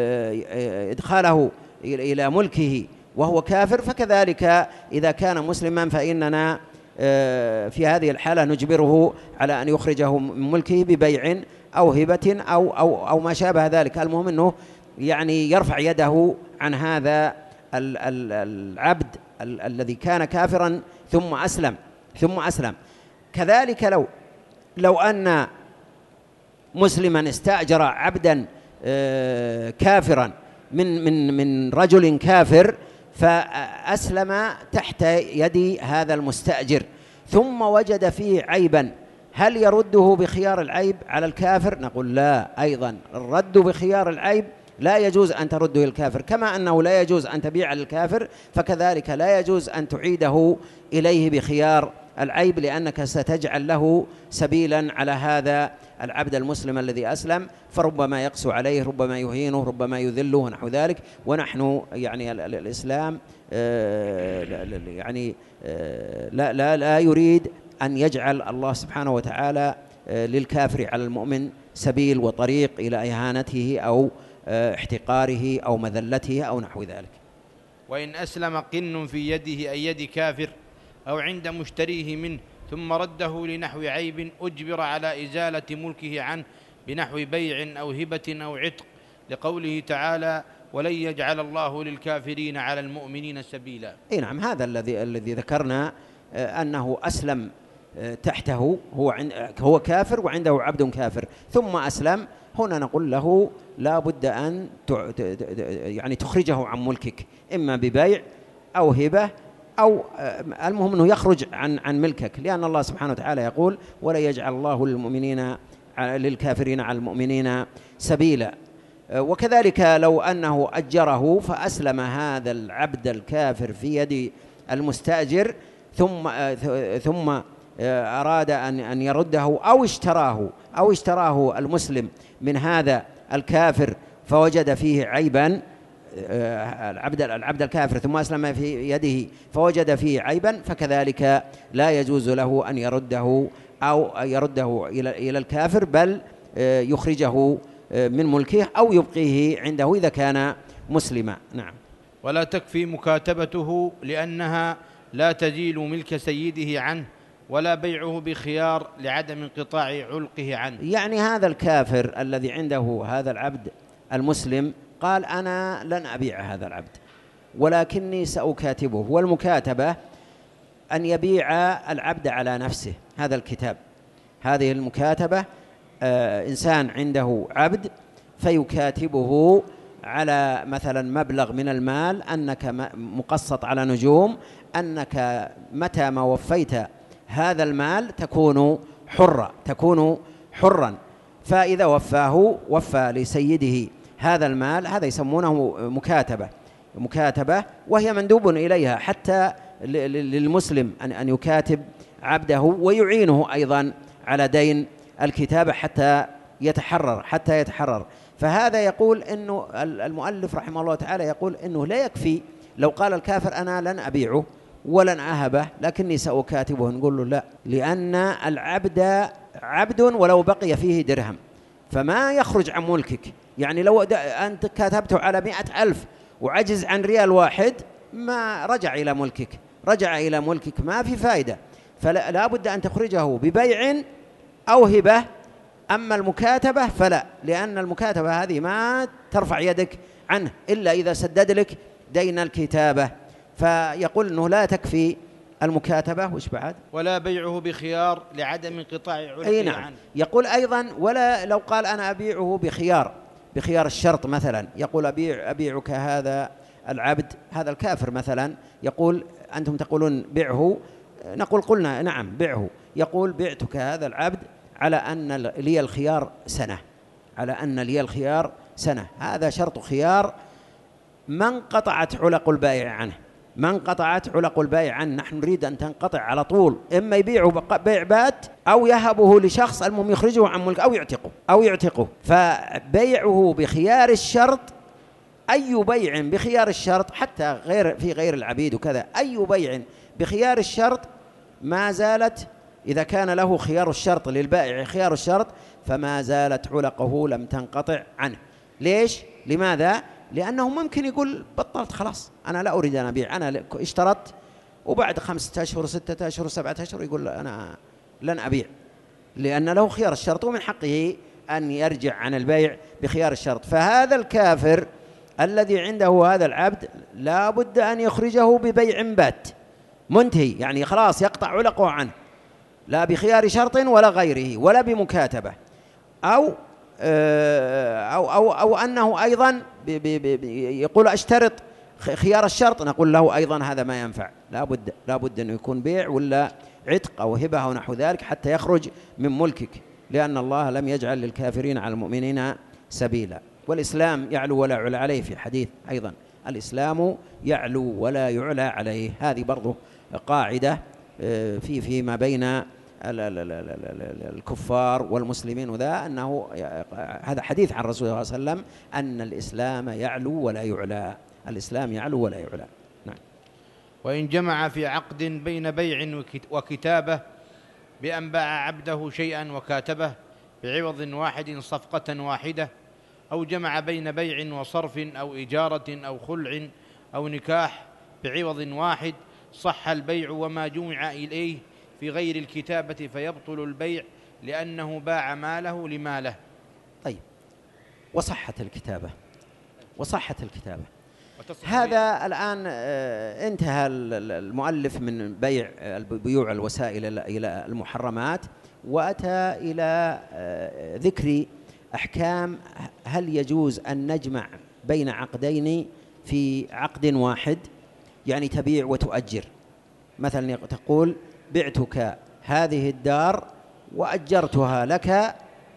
إلى ملكه وهو كافر، فكذلك إذا كان مسلما فإننا في هذه الحالة نجبره على أن يخرجه من ملكه ببيع أو هبة أو ما شابه ذلك. المهم أنه يعني يرفع يده عن هذا العبد الذي كان كافرا ثم أسلم. كذلك لو أن مسلما استأجر عبدا كافرا من رجل كافر فأسلم تحت يد هذا المستأجر، ثم وجد فيه عيبا، هل يرده بخيار العيب على الكافر؟ نقول لا، أيضا الرد بخيار العيب لا يجوز أن ترده الكافر، كما أنه لا يجوز أن تبيع للكافر فكذلك لا يجوز أن تعيده إليه بخيار العيب، لأنك ستجعل له سبيلا على هذا العبد المسلم الذي أسلم، فربما يقسو عليه، ربما يهينه، ربما يذله ونحو ذلك. ونحن يعني الإسلام يعني لا يريد أن يجعل الله سبحانه وتعالى للكافر على المؤمن سبيل وطريق إلى إهانته أو احتقاره أو مذلته أو نحو ذلك. وإن أسلم قن في يده أي يد كافر أو عند مشتريه منه ثم رده لنحو عيب أجبر على إزالة ملكه عنه بنحو بيع أو هبة أو عتق، لقوله تعالى ولن يجعل الله للكافرين على المؤمنين سبيلا. أي نعم، هذا الذي ذكرنا أنه أسلم تحته، هو كافر وعنده عبد كافر ثم أسلم، هنا نقول له لا بد أن يعني تخرجه عن ملكك، إما ببيع أو هبة أو المهم أنه يخرج عن ملكك، لأن الله سبحانه وتعالى يقول ولا يجعل الله للكافرين على المؤمنين سبيلا. وكذلك لو أنه أجره فأسلم هذا العبد الكافر في يد المستأجر ثم أراد أن يرده أو اشتراه المسلم من هذا الكافر فوجد فيه عيبا، العبد الكافر ثم أسلم في يده فوجد فيه عيبا، فكذلك لا يجوز له أن يرده أو يرده إلى الكافر، بل يخرجه من ملكه أو يبقيه عنده إذا كان مسلما. نعم. ولا تكفي مكاتبته لأنها لا تزيل ملك سيده عنه، ولا بيعه بخيار لعدم انقطاع علقه عنه. يعني هذا الكافر الذي عنده هذا العبد المسلم قال أنا لن أبيع هذا العبد ولكني سأكاتبه، والمكاتبة أن يبيع العبد على نفسه. هذا الكتاب، هذه المكاتبة، إنسان عنده عبد فيكاتبه على مثلا مبلغ من المال، أنك مقسط على نجوم، أنك متى ما وفيت هذا المال تكون حرا، فإذا وفى لسيده هذا المال، هذا يسمونه مكاتبة، وهي مندوب إليها حتى للمسلم أن يكاتب عبده ويعينه أيضا على دين الكتابة حتى يتحرر. فهذا يقول إنه المؤلف رحمه الله تعالى يقول إنه لا يكفي لو قال الكافر أنا لن أبيعه ولن أهبه لكني سأكاتبه، نقول له لا، لأن العبد عبد ولو بقي فيه درهم فما يخرج عن ملكك. يعني لو أنت كاتبته على 100,000 وعجز عن ريال واحد ما رجع إلى ملكك، ما في فائدة. فلا بد أن تخرجه ببيع أو هبة. أما المكاتبة فلا، لأن المكاتبة هذه ما ترفع يدك عنه إلا إذا سدد لك دين الكتابة. فيقول أنه لا تكفي المكاتبة. وش بعد؟ ولا بيعه بخيار لعدم انقطاع علقه نعم. عنه. يقول أيضا ولا لو قال أنا أبيعه بخيار الشرط، مثلا يقول أبيعك هذا العبد، هذا الكافر مثلا يقول أنتم تقولون بيعه، نقول قلنا نعم بيعه، يقول بعتك هذا العبد على أن لي الخيار سنة، هذا شرط خيار ما انقطعت علق البائع عنه، نحن نريد أن تنقطع على طول، إما يبيعه بيع بات أو يهبه لشخص، المهم يخرجه عن ملك أو يعتقه. فبيعه بخيار الشرط، أي بيع بخيار الشرط حتى في غير العبيد وكذا، أي بيع بخيار الشرط ما زالت، إذا كان له خيار الشرط للبائع خيار الشرط فما زالت علقه لم تنقطع عنه. ليش؟ لماذا؟ لأنه ممكن يقول بطلت خلاص، أنا لا أريد أن أبيع، أنا اشترطت وبعد 5 أشهر 6 أشهر 7 أشهر يقول أنا لن أبيع، لأن له خيار الشرط ومن حقه أن يرجع عن البيع بخيار الشرط. فهذا الكافر الذي عنده هذا العبد لا بد أن يخرجه ببيع بات منتهي، يعني خلاص يقطع علقه عنه، لا بخيار شرط ولا غيره ولا بمكاتبة، أو أنه أيضا يقول أشترط خيار الشرط، نقول له أيضا هذا ما ينفع، لا بد أنه يكون بيع ولا عتق أو هبة أو نحو ذلك حتى يخرج من ملكك، لأن الله لم يجعل للكافرين على المؤمنين سبيلا. والإسلام يعلو ولا يعلى عليه، في حديث أيضا الإسلام يعلو ولا يعلى عليه. هذه برضو قاعدة فيما بين الكفار والمسلمين، وذا أنه هذا حديث عن الرسول صلى الله عليه وسلم أن الإسلام يعلو ولا يعلى، الإسلام يعلو ولا يعلى. نعم. وإن جمع في عقد بين بيع وكتابة بأن باع عبده شيئا وكاتبه بعوض واحد صفقة واحدة، أو جمع بين بيع وصرف أو إجارة أو خلع أو نكاح بعوض واحد، صح البيع وما جمع إليه في غير الكتابة فيبطل البيع لأنه باع ماله لماله. طيب، وصحت الكتابة هذا الآن انتهى المؤلف من بيوع الوسائل إلى المحرمات، وأتى إلى ذكر أحكام هل يجوز أن نجمع بين عقدين في عقد واحد، يعني تبيع وتؤجر. مثلا تقول بعتك هذه الدار وأجرتها لك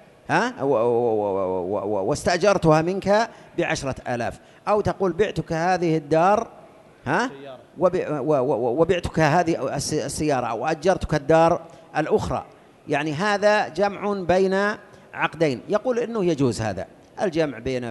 واستأجرتها منك ب10,000، أو تقول بعتك هذه الدار وبعتك هذه السيارة أو أجرتك الدار الأخرى، يعني هذا جمع بين عقدين. يقول إنه يجوز هذا. الجمع بين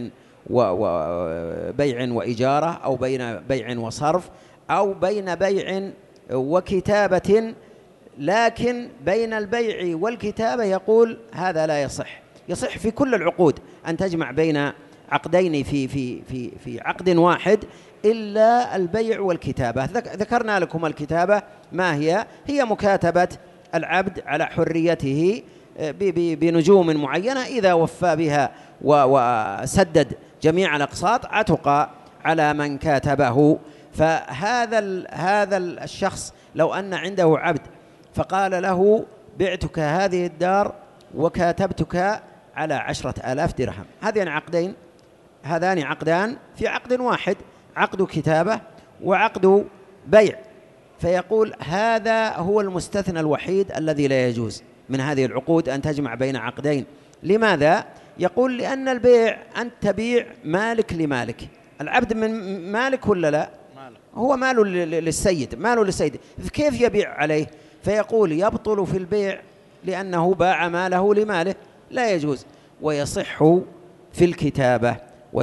بيع وإجارة، أو بين بيع وصرف، أو بين بيع وكتابة، لكن بين البيع والكتابة يقول هذا لا يصح. يصح في كل العقود أن تجمع بين عقدين في عقد واحد إلا البيع والكتابة. ذكرنا لكم الكتابة ما هي؟ هي مكاتبة العبد على حريته بنجوم معينة، إذا وفى بها وسدد جميع الأقساط عتق على من كاتبه. فهذا الشخص لو أن عنده عبد فقال له بعتك هذه الدار وكاتبتك على 10,000 درهم، هذين عقدين، هذان عقدان في عقد واحد، عقد كتابة وعقد بيع، فيقول هذا هو المستثنى الوحيد الذي لا يجوز من هذه العقود أن تجمع بين عقدين. لماذا؟ يقول لأن البيع أنت تبيع مالك لمالك، العبد من مالك ولا لا؟ هو ماله للسيد، ماله للسيد، كيف يبيع عليه؟ فيقول يبطل في البيع لأنه باع ماله لماله، لا يجوز. ويصح في الكتابة،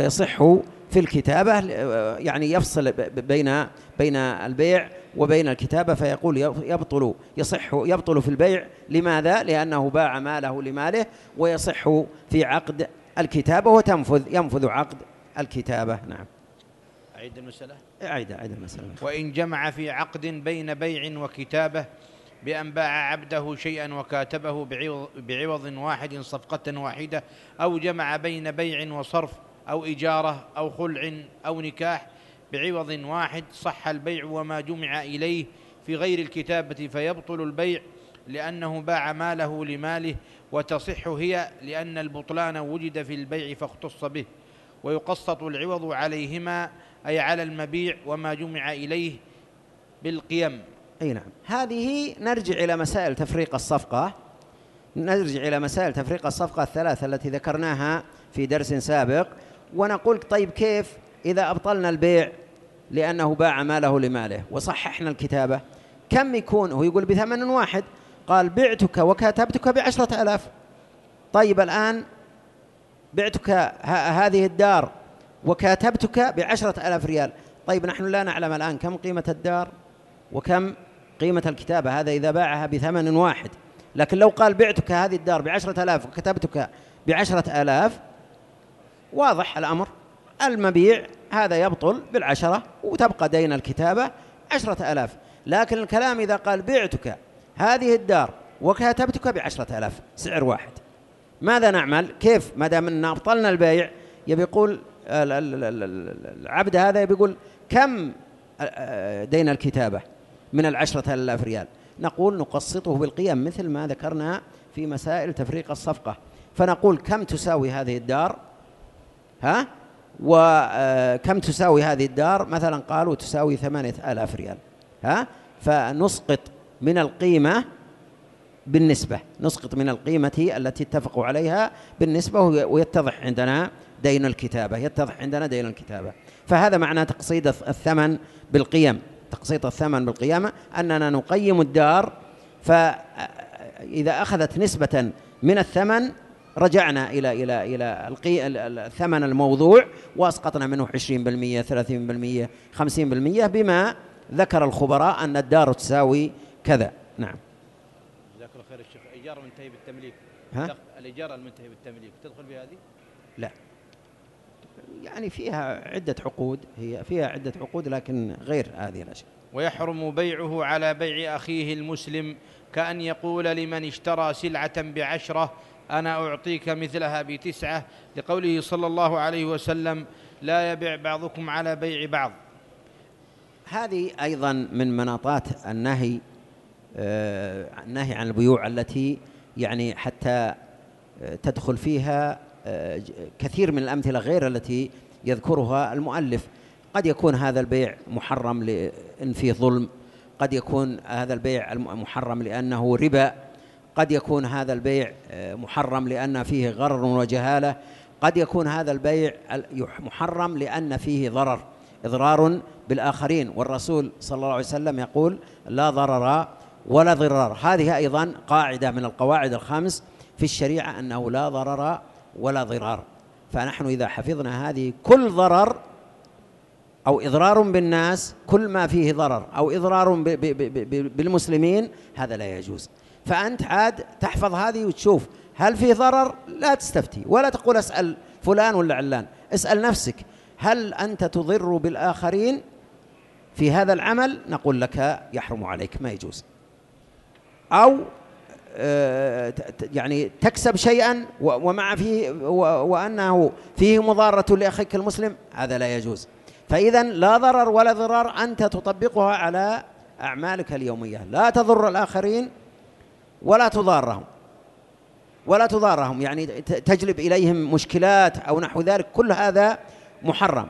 يعني يفصل بين البيع وبين الكتابة، فيقول يبطل في البيع. لماذا؟ لأنه باع ماله لماله. ويصح في عقد الكتابة ينفذ عقد الكتابة. نعم. أعيد المسألة. أعيد المسألة. وإن جمع في عقد بين بيع وكتابة بأن باع عبده شيئا وكاتبه بعوض واحد صفقة واحدة، أو جمع بين بيع وصرف أو إجارة أو خلع أو نكاح بعوض واحد، صح البيع وما جمع إليه في غير الكتابة، فيبطل البيع لأنه باع ماله لماله، وتصح هي لأن البطلان وجد في البيع فاختص به، ويقسط العوض عليهما أي على المبيع وما جمع إليه بالقيم. أي نعم. هذه نرجع إلى مسائل تفريق الصفقة الثلاثة التي ذكرناها في درس سابق، ونقول طيب كيف إذا أبطلنا البيع لأنه باع ماله لماله وصححنا الكتابة، كم يكون؟ هو يقول بثمن واحد، قال بعتك وكاتبتك ب10,000. طيب الآن بعتك هذه الدار وكاتبتك ب10,000 ريال. طيب نحن لا نعلم الآن كم قيمة الدار وكم قيمة الكتابة، هذا إذا باعها بثمن واحد. لكن لو قال بعتك هذه الدار ب10,000 وكتبتك ب10,000، واضح الأمر، المبيع هذا يبطل بال10 وتبقى دين الكتابة 10,000. لكن الكلام إذا قال بعتك هذه الدار وكاتبتك ب10,000 سعر واحد، ماذا نعمل؟ كيف ما دام أن أبطلنا البيع؟ يبي يقول العبد هذا بيقول كم دين الكتابة من 10,000 ريال؟ نقول نقسطه بالقيم مثل ما ذكرنا في مسائل تفريق الصفقة، فنقول كم تساوي هذه الدار، وكم تساوي هذه الدار؟ مثلا قالوا تساوي 8,000 ريال، فنسقط من القيمة بالنسبة، نسقط من القيمة التي اتفقوا عليها بالنسبة، ويتضح عندنا دين الكتابة، فهذا معنى تقسيط الثمن بالقيم. أننا نقيم الدار، فإذا أخذت نسبة من الثمن رجعنا إلى الثمن الموضوع وأسقطنا منه 20%، 30%، 50%، بما ذكر الخبراء أن الدار تساوي كذا. نعم. جزاك الله خير الشيخ. الإيجار المنتهي بالتمليك، الإيجار المنتهي بالتمليك تدخل بهذه؟ لا، يعني فيها عدة عقود، لكن غير هذه الأشياء. ويحرم بيعه على بيع أخيه المسلم، كأن يقول لمن اشترى سلعة ب10 أنا أعطيك مثلها ب9، لقوله صلى الله عليه وسلم لا يبيع بعضكم على بيع بعض. هذه أيضا من مناطات النهي عن البيوع التي يعني حتى تدخل فيها كثير من الأمثلة غير التي يذكرها المؤلف. قد يكون هذا البيع محرم لأن فيه ظلم، قد يكون هذا البيع محرم لأنه ربا، قد يكون هذا البيع محرم لأن فيه غرر وجهالة، قد يكون هذا البيع محرم لأن فيه إضرار بالآخرين، والرسول صلى الله عليه وسلم يقول لا ضرر ولا ضرار. هذه أيضا قاعدة من القواعد الخمس في الشريعة، أنه لا ضرر ولا ضرار. فنحن إذا حفظنا هذه كل ضرر أو إضرار بالناس، كل ما فيه ضرر أو إضرار بالمسلمين هذا لا يجوز. فأنت عاد تحفظ هذه وتشوف هل فيه ضرر، لا تستفتي ولا تقول أسأل فلان ولا علان، اسأل نفسك هل أنت تضر بالآخرين في هذا العمل؟ نقول لك يحرم عليك، ما يجوز. أو يعني تكسب شيئا ومع فيه وأنه فيه مضارة لأخيك المسلم، هذا لا يجوز. فإذا لا ضرر ولا ضرار أنت تطبقها على أعمالك اليومية، لا تضر الآخرين ولا تضارهم يعني تجلب إليهم مشكلات أو نحو ذلك، كل هذا محرم.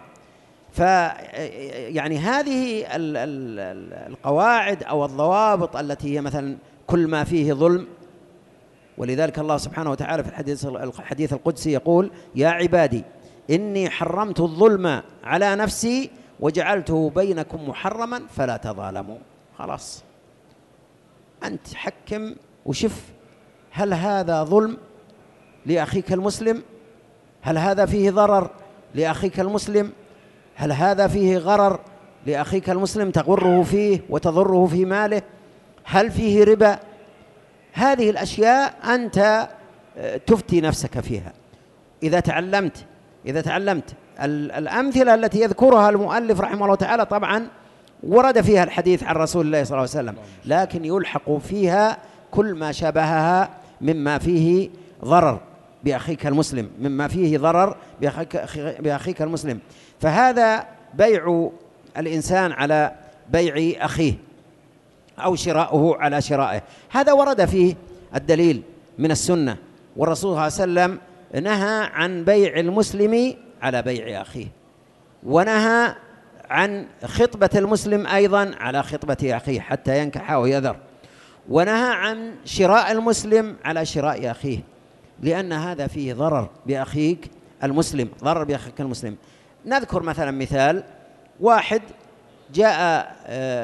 يعني هذه القواعد أو الضوابط التي هي مثلا كل ما فيه ظلم، ولذلك الله سبحانه وتعالى في الحديث القدسي يقول: يا عبادي إني حرمت الظلم على نفسي وجعلته بينكم محرما فلا تظالموا. خلاص أنت حكم وشف هل هذا ظلم لأخيك المسلم؟ هل هذا فيه ضرر لأخيك المسلم؟ هل هذا فيه غرر لأخيك المسلم تغره فيه وتضره في ماله؟ هل فيه ربا؟ هذه الأشياء أنت تفتي نفسك فيها. إذا تعلمت الأمثلة التي يذكرها المؤلف رحمه الله تعالى، طبعا ورد فيها الحديث عن رسول الله صلى الله عليه وسلم، لكن يلحق فيها كل ما شابهها مما فيه ضرر بأخيك المسلم، مما فيه ضرر بأخيك المسلم. فهذا بيع الإنسان على بيع أخيه أو شراؤه على شرائه، هذا ورد فيه الدليل من السنة، والرسول صلى الله عليه وسلم نهى عن بيع المسلم على بيع أخيه، ونهى عن خطبة المسلم أيضا على خطبة أخيه حتى ينكح ويذر، ونهى عن شراء المسلم على شراء أخيه، لأن هذا فيه ضرر بأخيك المسلم، ضرر بأخيك المسلم. نذكر مثلا مثال: واحد جاء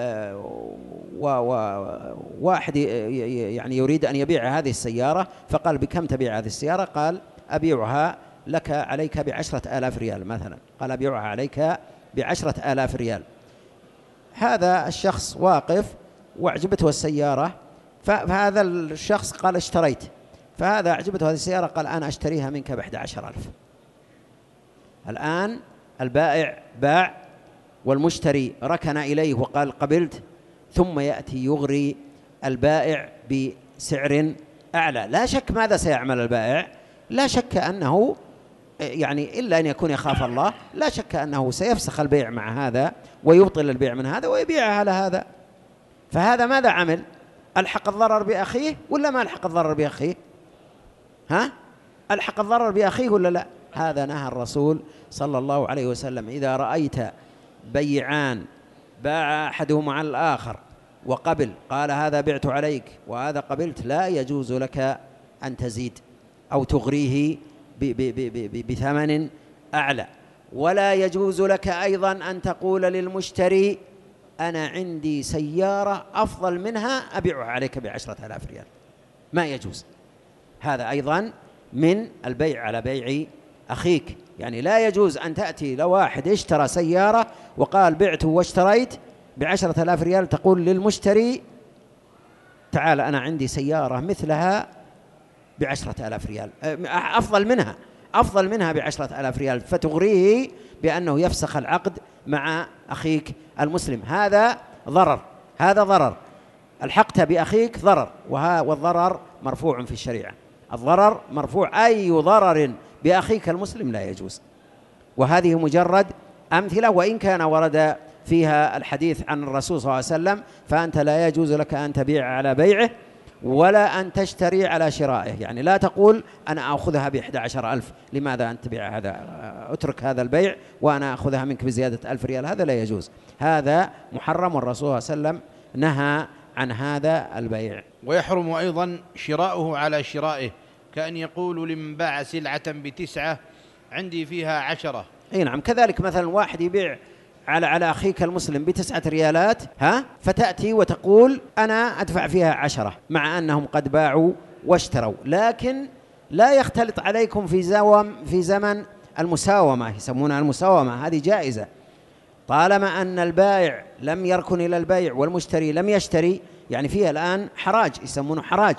واحد يعني يريد أن يبيع هذه السيارة، فقال: بكم تبيع هذه السيارة؟ قال: أبيعها لك عليك ب10,000 ريال مثلا. قال: أبيعها عليك ب10,000 ريال. هذا الشخص واقف وأعجبته السيارة، فهذا الشخص قال: اشتريت. فهذا أعجبته هذه السيارة قال: أنا أشتريها منك ب11,000. الآن البائع باع والمشتري ركن إليه وقال: قبلت، ثم يأتي يغري البائع بسعر أعلى. لا شك ماذا سيعمل البائع؟ لا شك أنه يعني إلا أن يكون يخاف الله، لا شك أنه سيفسخ البيع مع هذا ويبطل البيع من هذا ويبيعها على هذا. فهذا ماذا عمل؟ ألحق الضرر بأخيه ولا ما ألحق الضرر بأخيه؟ ألحق الضرر بأخيه ولا لا؟ هذا نهى الرسول صلى الله عليه وسلم: إذا رأيت بيعان باع أحدهما على الآخر وقبل، قال: هذا بعت عليك وهذا قبلت، لا يجوز لك أن تزيد أو تغريه بثمن أعلى. ولا يجوز لك أيضا أن تقول للمشتري: أنا عندي سيارة أفضل منها أبيعها عليك ب10,000 ريال. ما يجوز. هذا أيضا من البيع على بيع أخيك. يعني لا يجوز أن تأتي لواحد اشترى سيارة وقال: بعت واشتريت ب10,000 ريال، تقول للمشتري: تعال أنا عندي سيارة مثلها ب10,000 ريال، أفضل منها ب10,000 ريال، فتغريه بأنه يفسخ العقد مع أخيك المسلم. هذا ضرر، الحقت بأخيك ضرر، والضرر مرفوع في الشريعة. الضرر مرفوع، أي ضرر بأخيك المسلم لا يجوز. وهذه مجرد أمثلة، وإن كان ورد فيها الحديث عن الرسول صلى الله عليه وسلم: فأنت لا يجوز لك أن تبيع على بيعه ولا أن تشتري على شرائه. يعني لا تقول: أنا أخذها ب11,000، لماذا أنت تبيع هذا؟ أترك هذا البيع وأنا أخذها منك بزيادة 1000 ريال، هذا لا يجوز، هذا محرم، والرسول صلى الله عليه وسلم نهى عن هذا البيع. ويحرم أيضا شراؤه على شرائه، كأن يقول لمن باع سلعة ب9 عندي فيها 10. أي نعم. كذلك مثلا واحد يبيع على أخيك المسلم ب9 ريالات، فتأتي وتقول: أنا أدفع فيها 10، مع أنهم قد باعوا واشتروا، لكن لا يختلط عليكم في زمن المساومة، يسمونها المساومة، هذه جائزة طالما أن البائع لم يركن إلى البيع والمشتري لم يشتري. يعني فيها الآن حراج، يسمونه حراج.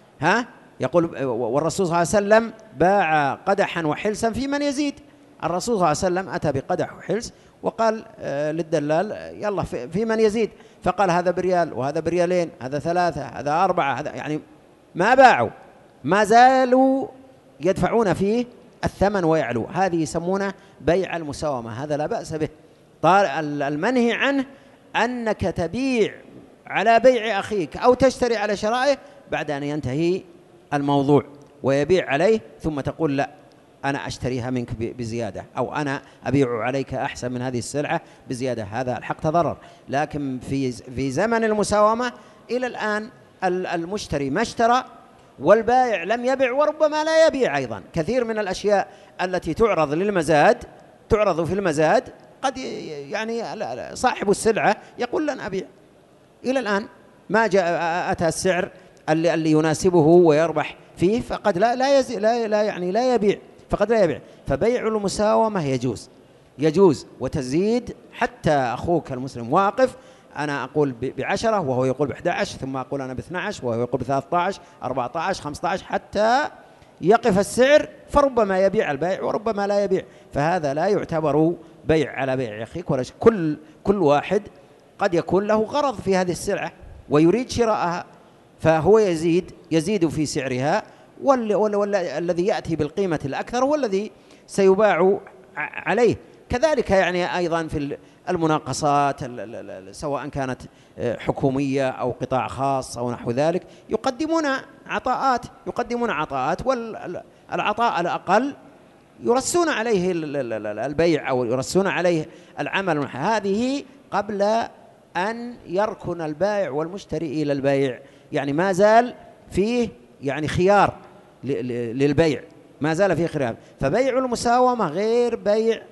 يقول والرسول صلى الله عليه وسلم باع قدحا وحلسا في من يزيد. الرسول صلى الله عليه وسلم أتى بقدح وحلس وقال للدلال يلا في من يزيد، فقال هذا بريال وهذا بريالين، هذا 3، هذا 4، هذا يعني ما باعوا، ما زالوا يدفعون فيه الثمن ويعلو. هذه يسمونه بيع المساومة، هذا لا بأس به. المنهي عنه أنك تبيع على بيع أخيك أو تشتري على شرائه بعد أن ينتهي الموضوع ويبيع عليه، ثم تقول لا أنا أشتريها منك بزيادة، أو أنا أبيع عليك أحسن من هذه السلعة بزيادة. هذا الحق تضرر. لكن في زمن المساومة إلى الآن المشتري ما اشترى والبائع لم يبع وربما لا يبيع أيضا. كثير من الأشياء التي تعرض للمزاد تعرض في المزاد، قد يعني صاحب السلعة يقول لن أبيع، إلى الآن ما جاء أتى السعر اللي يناسبه ويربح فيه، فقد لا يبيع، فقد لا يبيع. فبيع المساومة يجوز وتزيد. حتى أخوك المسلم واقف، أنا أقول ب10 وهو يقول ب11، ثم أقول أنا ب12 وهو يقول ب13، 14، 15، حتى يقف السعر، فربما يبيع البائع وربما لا يبيع. فهذا لا يعتبر بيع على بيع أخيك ولا كل واحد قد يكون له غرض في هذه السلعة ويريد شراءها، فهو يزيد في سعرها، والذي يأتي بالقيمة الأكثر هو الذي سيباع عليه. كذلك يعني أيضا في المناقصات سواء كانت حكومية أو قطاع خاص أو نحو ذلك، يقدمون عطاءات، والعطاء الأقل يرسون عليه البيع أو يرسون عليه العمل. هذه قبل أن يركن البائع والمشتري إلى البيع، يعني ما زال فيه يعني خيار للبيع، ما زال فيه خيار. فبيع المساومة غير بيع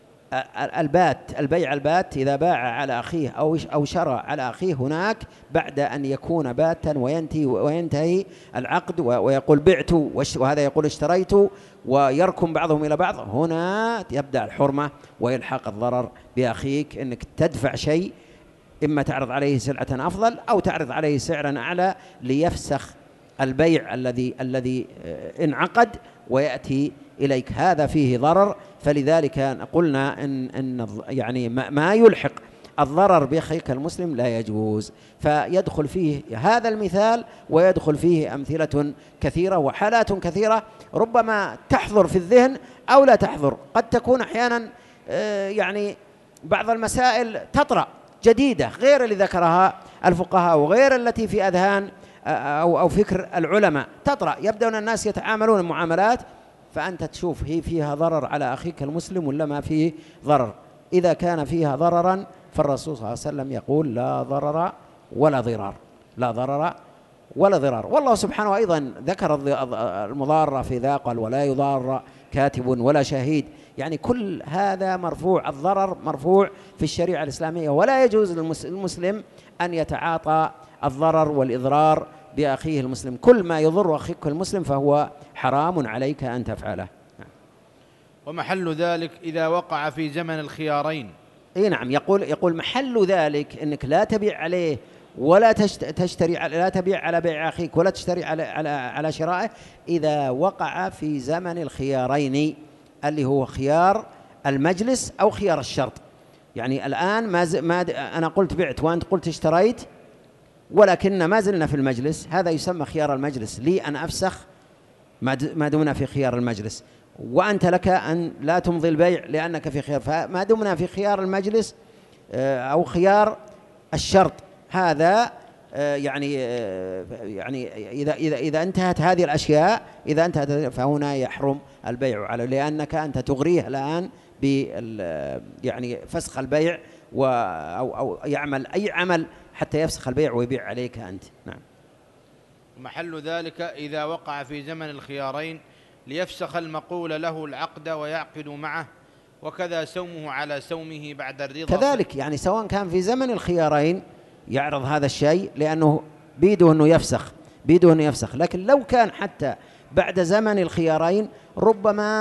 البيع البات، إذا باع على أخيه أو شرى على أخيه هناك بعد أن يكون باتا وينتهي العقد ويقول بعت وهذا يقول اشتريت ويركن بعضهم إلى بعض، هنا يبدأ الحرمة ويلحق الضرر بأخيك، أنك تدفع شيء، إما تعرض عليه سلعة أفضل أو تعرض عليه سعرا أعلى ليفسخ البيع الذي انعقد ويأتي إليك. هذا فيه ضرر. فلذلك قلنا إن يعني ما يلحق الضرر بأخيك المسلم لا يجوز. فيدخل فيه هذا المثال ويدخل فيه أمثلة كثيرة وحالات كثيرة ربما تحضر في الذهن أو لا تحضر. قد تكون أحيانا يعني بعض المسائل تطرأ جديدة غير اللي ذكرها الفقهاء وغير التي في أذهان أو فكر العلماء، تطرأ، يبدأون الناس يتعاملون المعاملات، فأنت تشوف هي فيها ضرر على أخيك المسلم ولا ما فيه ضرر. إذا كان فيها ضررا فالرسول صلى الله عليه وسلم يقول لا ضرر ولا ضرار، لا ضرر ولا ضرار. والله سبحانه أيضا ذكر المضارة في ذا، قال ولا يضار كاتب ولا شهيد. يعني كل هذا مرفوع، الضرر مرفوع في الشريعة الإسلامية، ولا يجوز للمسلم أن يتعاطى الضرر والإضرار بأخيه المسلم. كل ما يضر أخيك المسلم فهو حرام عليك أن تفعله. ومحل ذلك إذا وقع في زمن الخيارين. اي نعم، يقول محل ذلك انك لا تبيع عليه ولا تشتري، لا تبيع على بيع اخيك ولا تشتري على شرائه اذا وقع في زمن الخيارين، اللي هو خيار المجلس او خيار الشرط. يعني الان ما انا قلت بعت وانت قلت اشتريت، ولكن ما زلنا في المجلس، هذا يسمى خيار المجلس، لي ان افسخ ما دمنا في خيار المجلس، وأنت لك أن لا تمضي البيع لأنك في خيار. فما دمنا في خيار المجلس أو خيار الشرط، هذا يعني إذا انتهت هذه الأشياء، إذا انتهت فهنا يحرم البيع على، لأنك أنت تغريه الآن يعني فسخ البيع أو يعمل أي عمل حتى يفسخ البيع ويبيع عليك أنت. نعم. محل ذلك إذا وقع في زمن الخيارين ليفسخ المقول له العقد ويعقد معه، وكذا سومه على سومه بعد الرضا. كذلك يعني سواء كان في زمن الخيارين يعرض هذا الشيء لأنه بيده أنه يفسخ، لكن لو كان حتى بعد زمن الخيارين ربما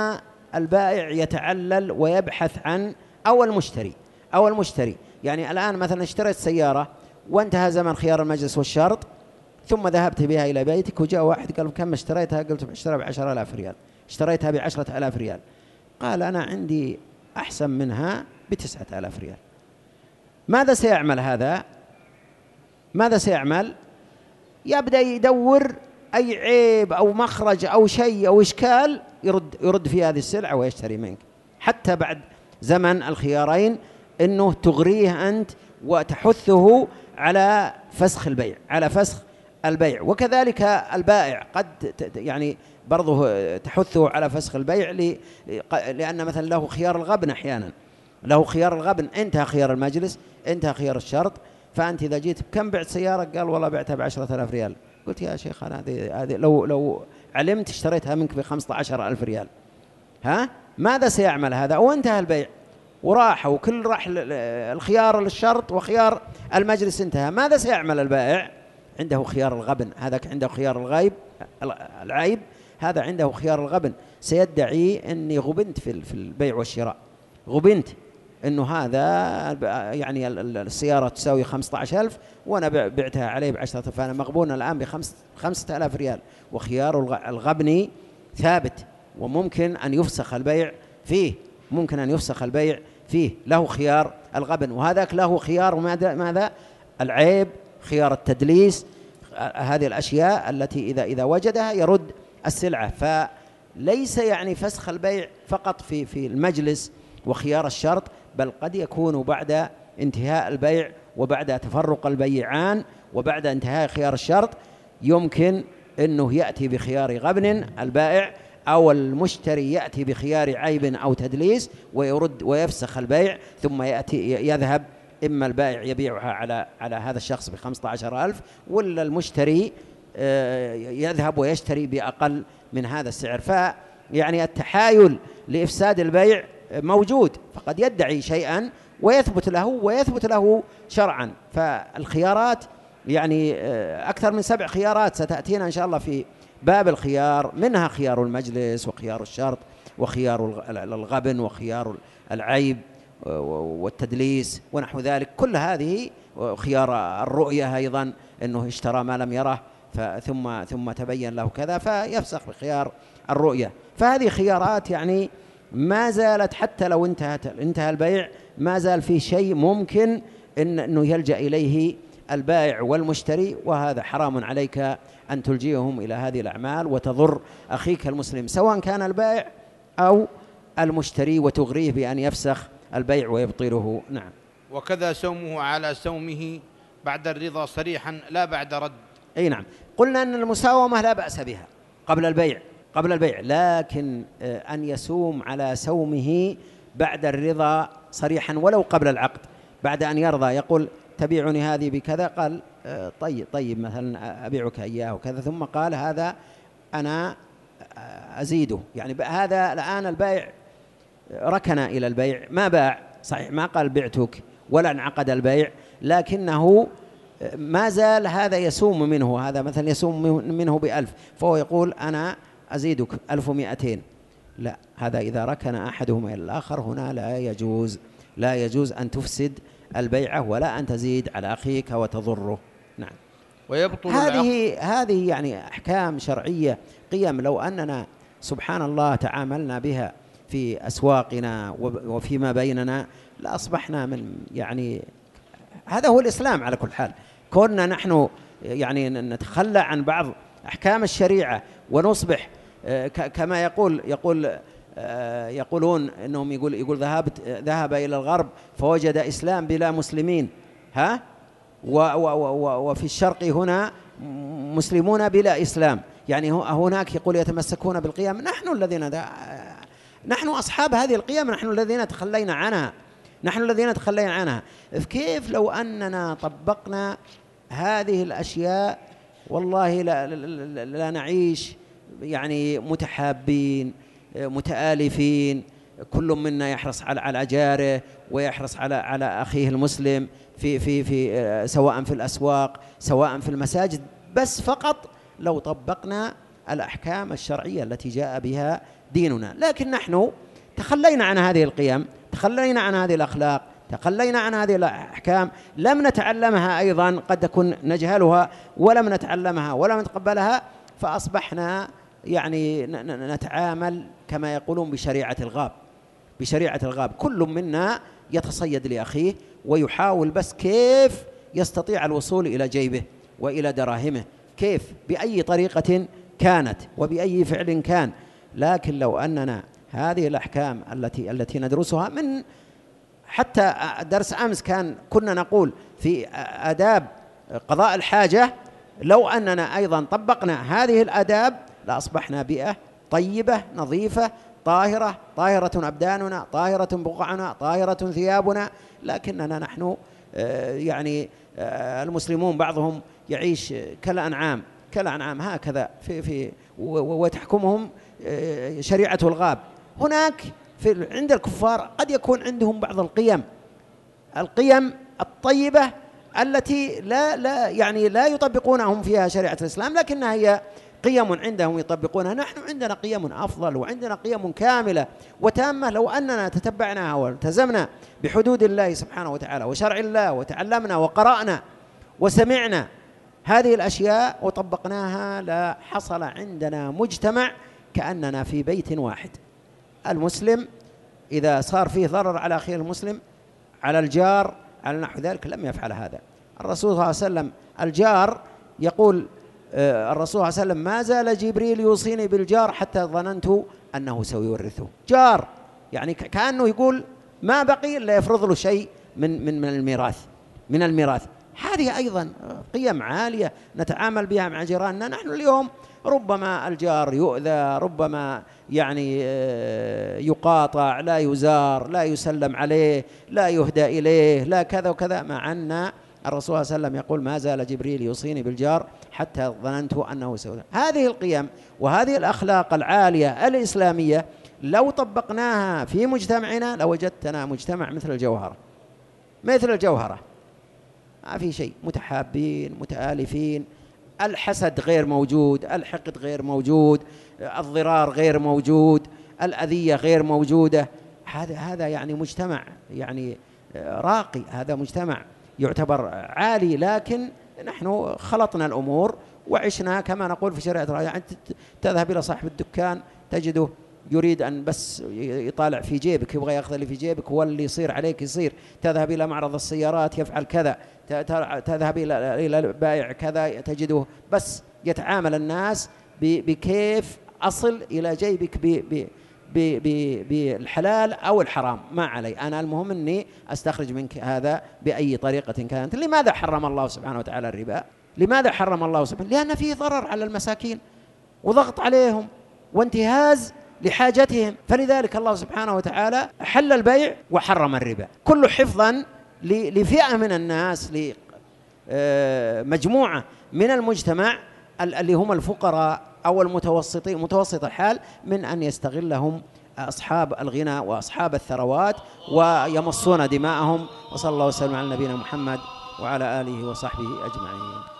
البائع يتعلل ويبحث عن أو المشتري. يعني الآن مثلا اشتريت سيارة وانتهى زمن خيار المجلس والشرط، ثم ذهبت بها إلى بيتك وجاء واحد قال كم اشتريتها؟ قلت اشتريتها ب10,000 ريال، اشتريتها ب10,000 ريال. قال أنا عندي أحسن منها ب9,000 ريال. ماذا سيعمل هذا؟ ماذا سيعمل؟ يبدأ يدور أي عيب أو مخرج أو شيء أو إشكال يرد في هذه السلعة ويشتري منك، حتى بعد زمن الخيارين، أنه تغريه أنت وتحثه على فسخ البيع. وكذلك البائع قد يعني برضه تحثه على فسخ البيع، لأن مثلا له خيار الغبن، أحيانا له خيار الغبن، انتهى خيار المجلس، انتهى خيار الشرط. فأنت إذا جيت كم بعت سيارة؟ قال والله بعتها ب10,000 ريال. قلت يا شيخ أنا هذه لو علمت اشتريتها منك ب15,000 ريال. ها ماذا سيعمل هذا؟ وانتهى البيع وراح، وكل راح الخيار للشرط وخيار المجلس انتهى. ماذا سيعمل البائع؟ عنده خيار الغبن، هذاك عنده خيار العيب، هذا عنده خيار الغبن. سيدعي أني غبنت في البيع والشراء، غبنت أنه هذا يعني السيارة تساوي 15,000 وأنا بعتها عليه ب10، فأنا مغبون الآن ب5,000 ريال. وخيار الغبن ثابت، وممكن أن يفسخ البيع فيه، له خيار الغبن، وهذاك له خيار ماذا؟ العيب، خيار التدليس، هذه الأشياء التي إذا وجدها يرد السلعة. فليس يعني فسخ البيع فقط في المجلس وخيار الشرط، بل قد يكون بعد انتهاء البيع وبعد تفرق البيعان وبعد انتهاء خيار الشرط، يمكن أنه يأتي بخيار غبن البائع، أو المشتري يأتي بخيار عيب أو تدليس ويرد ويفسخ البيع، ثم يذهب، إما البائع يبيعها على هذا الشخص ب15,000، ولا المشتري يذهب ويشتري بأقل من هذا السعر. فيعني التحايل لإفساد البيع موجود، فقد يدعي شيئا ويثبت له شرعا. فالخيارات يعني أكثر من 7 خيارات ستأتينا إن شاء الله في باب الخيار، منها خيار المجلس وخيار الشرط وخيار الغبن وخيار العيب والتدليس ونحو ذلك. كل هذه، خيار الرؤية أيضا، أنه اشترى ما لم يره ثم تبين له كذا فيفسخ بخيار الرؤية. فهذه خيارات يعني ما زالت، حتى لو انتهى البيع ما زال في شيء ممكن أنه يلجأ إليه البائع والمشتري، وهذا حرام عليك أن تلجئهم إلى هذه الأعمال وتضر أخيك المسلم، سواء كان البائع أو المشتري، وتغريه بأن يفسخ البيع ويبطله. نعم. وكذا سومه على سومه بعد الرضا صريحا لا بعد رد. أي نعم. قلنا أن المساومة لا بأس بها قبل البيع، لكن أن يسوم على سومه بعد الرضا صريحا ولو قبل العقد، بعد أن يرضى يقول تبيعني هذه بكذا، قال طيب مثلا أبيعك إياه وكذا، ثم قال هذا أنا أزيده. يعني هذا الآن البائع ركن إلى البيع، ما باع صحيح، ما قال بعتك ولا انعقد البيع، لكنه ما زال هذا يسوم منه، هذا مثلا يسوم منه ب1000، فهو يقول أنا أزيدك 1200. لا، هذا إذا ركن أحدهما إلى الآخر هنا لا يجوز أن تفسد البيعة ولا أن تزيد على أخيك وتضره. نعم. ويبطل هذه يعني أحكام شرعية، قيم لو أننا سبحان الله تعاملنا بها في أسواقنا وفيما بيننا لأصبحنا من يعني هذا هو الإسلام على كل حال. كنا نحن يعني نتخلى عن بعض أحكام الشريعة ونصبح كما يقولون إنهم يقول ذهب إلى الغرب فوجد إسلام بلا مسلمين، وفي الشرق هنا مسلمون بلا إسلام. يعني هناك يقول يتمسكون بالقيم، نحن أصحاب هذه القيم، نحن الذين تخلينا عنها. كيف لو أننا طبقنا هذه الأشياء والله لا نعيش يعني متحابين متآلفين، كل منا يحرص على جاره ويحرص على أخيه المسلم في سواء في الأسواق سواء في المساجد، بس فقط لو طبقنا الأحكام الشرعية التي جاء بها ديننا. لكن نحن تخلينا عن هذه القيم، تخلينا عن هذه الأخلاق، تخلينا عن هذه الأحكام، لم نتعلمها أيضا، قد تكون نجهلها ولم نتعلمها ولم نتقبلها، فأصبحنا يعني نتعامل كما يقولون بشريعة الغاب، بشريعة الغاب. كل منا يتصيد لأخيه ويحاول بس كيف يستطيع الوصول إلى جيبه وإلى دراهمه، كيف بأي طريقة كانت وبأي فعل كان. لكن لو أننا هذه الأحكام التي ندرسها من حتى درس أمس كنا نقول في آداب قضاء الحاجة، لو أننا أيضا طبقنا هذه الآداب لأصبحنا بيئة طيبة نظيفة طاهرة، طاهرة أبداننا، طاهرة بقعنا، طاهرة ثيابنا. لكننا نحن يعني المسلمون بعضهم يعيش كالأنعام هكذا في وتحكمهم شريعة الغاب. هناك عند الكفار قد يكون عندهم بعض القيم الطيبة التي لا يطبقونهم فيها شريعة الإسلام، لكنها هي قيم عندهم يطبقونها. نحن عندنا قيم أفضل وعندنا قيم كاملة وتامة، لو أننا تتبعناها والتزمنا بحدود الله سبحانه وتعالى وشرع الله وتعلمنا وقرأنا وسمعنا هذه الأشياء وطبقناها، لحصل عندنا مجتمع كأننا في بيت واحد. المسلم إذا صار فيه ضرر على أخيه المسلم، على الجار، على نحو ذلك، لم يفعل هذا. الرسول صلى الله عليه وسلم الجار يقول الرسول صلى الله عليه وسلم: ما زال جبريل يوصيني بالجار حتى ظننت أنه سيورثه. جار يعني كأنه يقول ما بقي إلا يفرض له شيء من الميراث. هذه أيضا قيم عالية نتعامل بها مع جيراننا. نحن اليوم ربما الجار يؤذى، ربما يعني يقاطع، لا يزار، لا يسلم عليه، لا يهدى إليه، لا كذا وكذا، مع أن الرسول صلى الله عليه وسلم يقول: ما زال جبريل يوصيني بالجار حتى ظننت أنه سيؤذى. هذه القيم وهذه الأخلاق العالية الإسلامية لو طبقناها في مجتمعنا لوجدتنا مجتمع مثل الجوهرة، ما في شيء، متحابين متآلفين، الحسد غير موجود، الحقد غير موجود، الضرار غير موجود، الأذية غير موجودة. هذا يعني مجتمع يعني راقي، هذا مجتمع يعتبر عالي. لكن نحن خلطنا الأمور وعشنا كما نقول في شريعة الله. يعني تذهب إلى صاحب الدكان تجده يريد أن بس يطالع في جيبك، يبغى يأخذ اللي في جيبك، واللي يصير عليك يصير. تذهب إلى معرض السيارات يفعل كذا، تذهب إلى البائع كذا، تجده بس يتعامل الناس بكيف أصل إلى جيبك بالحلال أو الحرام، ما علي أنا، المهم أني أستخرج منك هذا بأي طريقة كانت. لماذا حرم الله سبحانه وتعالى الربا؟ لماذا حرم الله سبحانه؟ لأن فيه ضرر على المساكين وضغط عليهم وانتهاز لحاجتهم، فلذلك الله سبحانه وتعالى حل البيع وحرم الربا، كله حفظا لفئة من الناس، لمجموعة من المجتمع اللي هم الفقراء أو المتوسطين، متوسط الحال، من أن يستغلهم أصحاب الغنى وأصحاب الثروات ويمصون دماءهم. وصلى الله وسلم على نبينا محمد وعلى آله وصحبه أجمعين.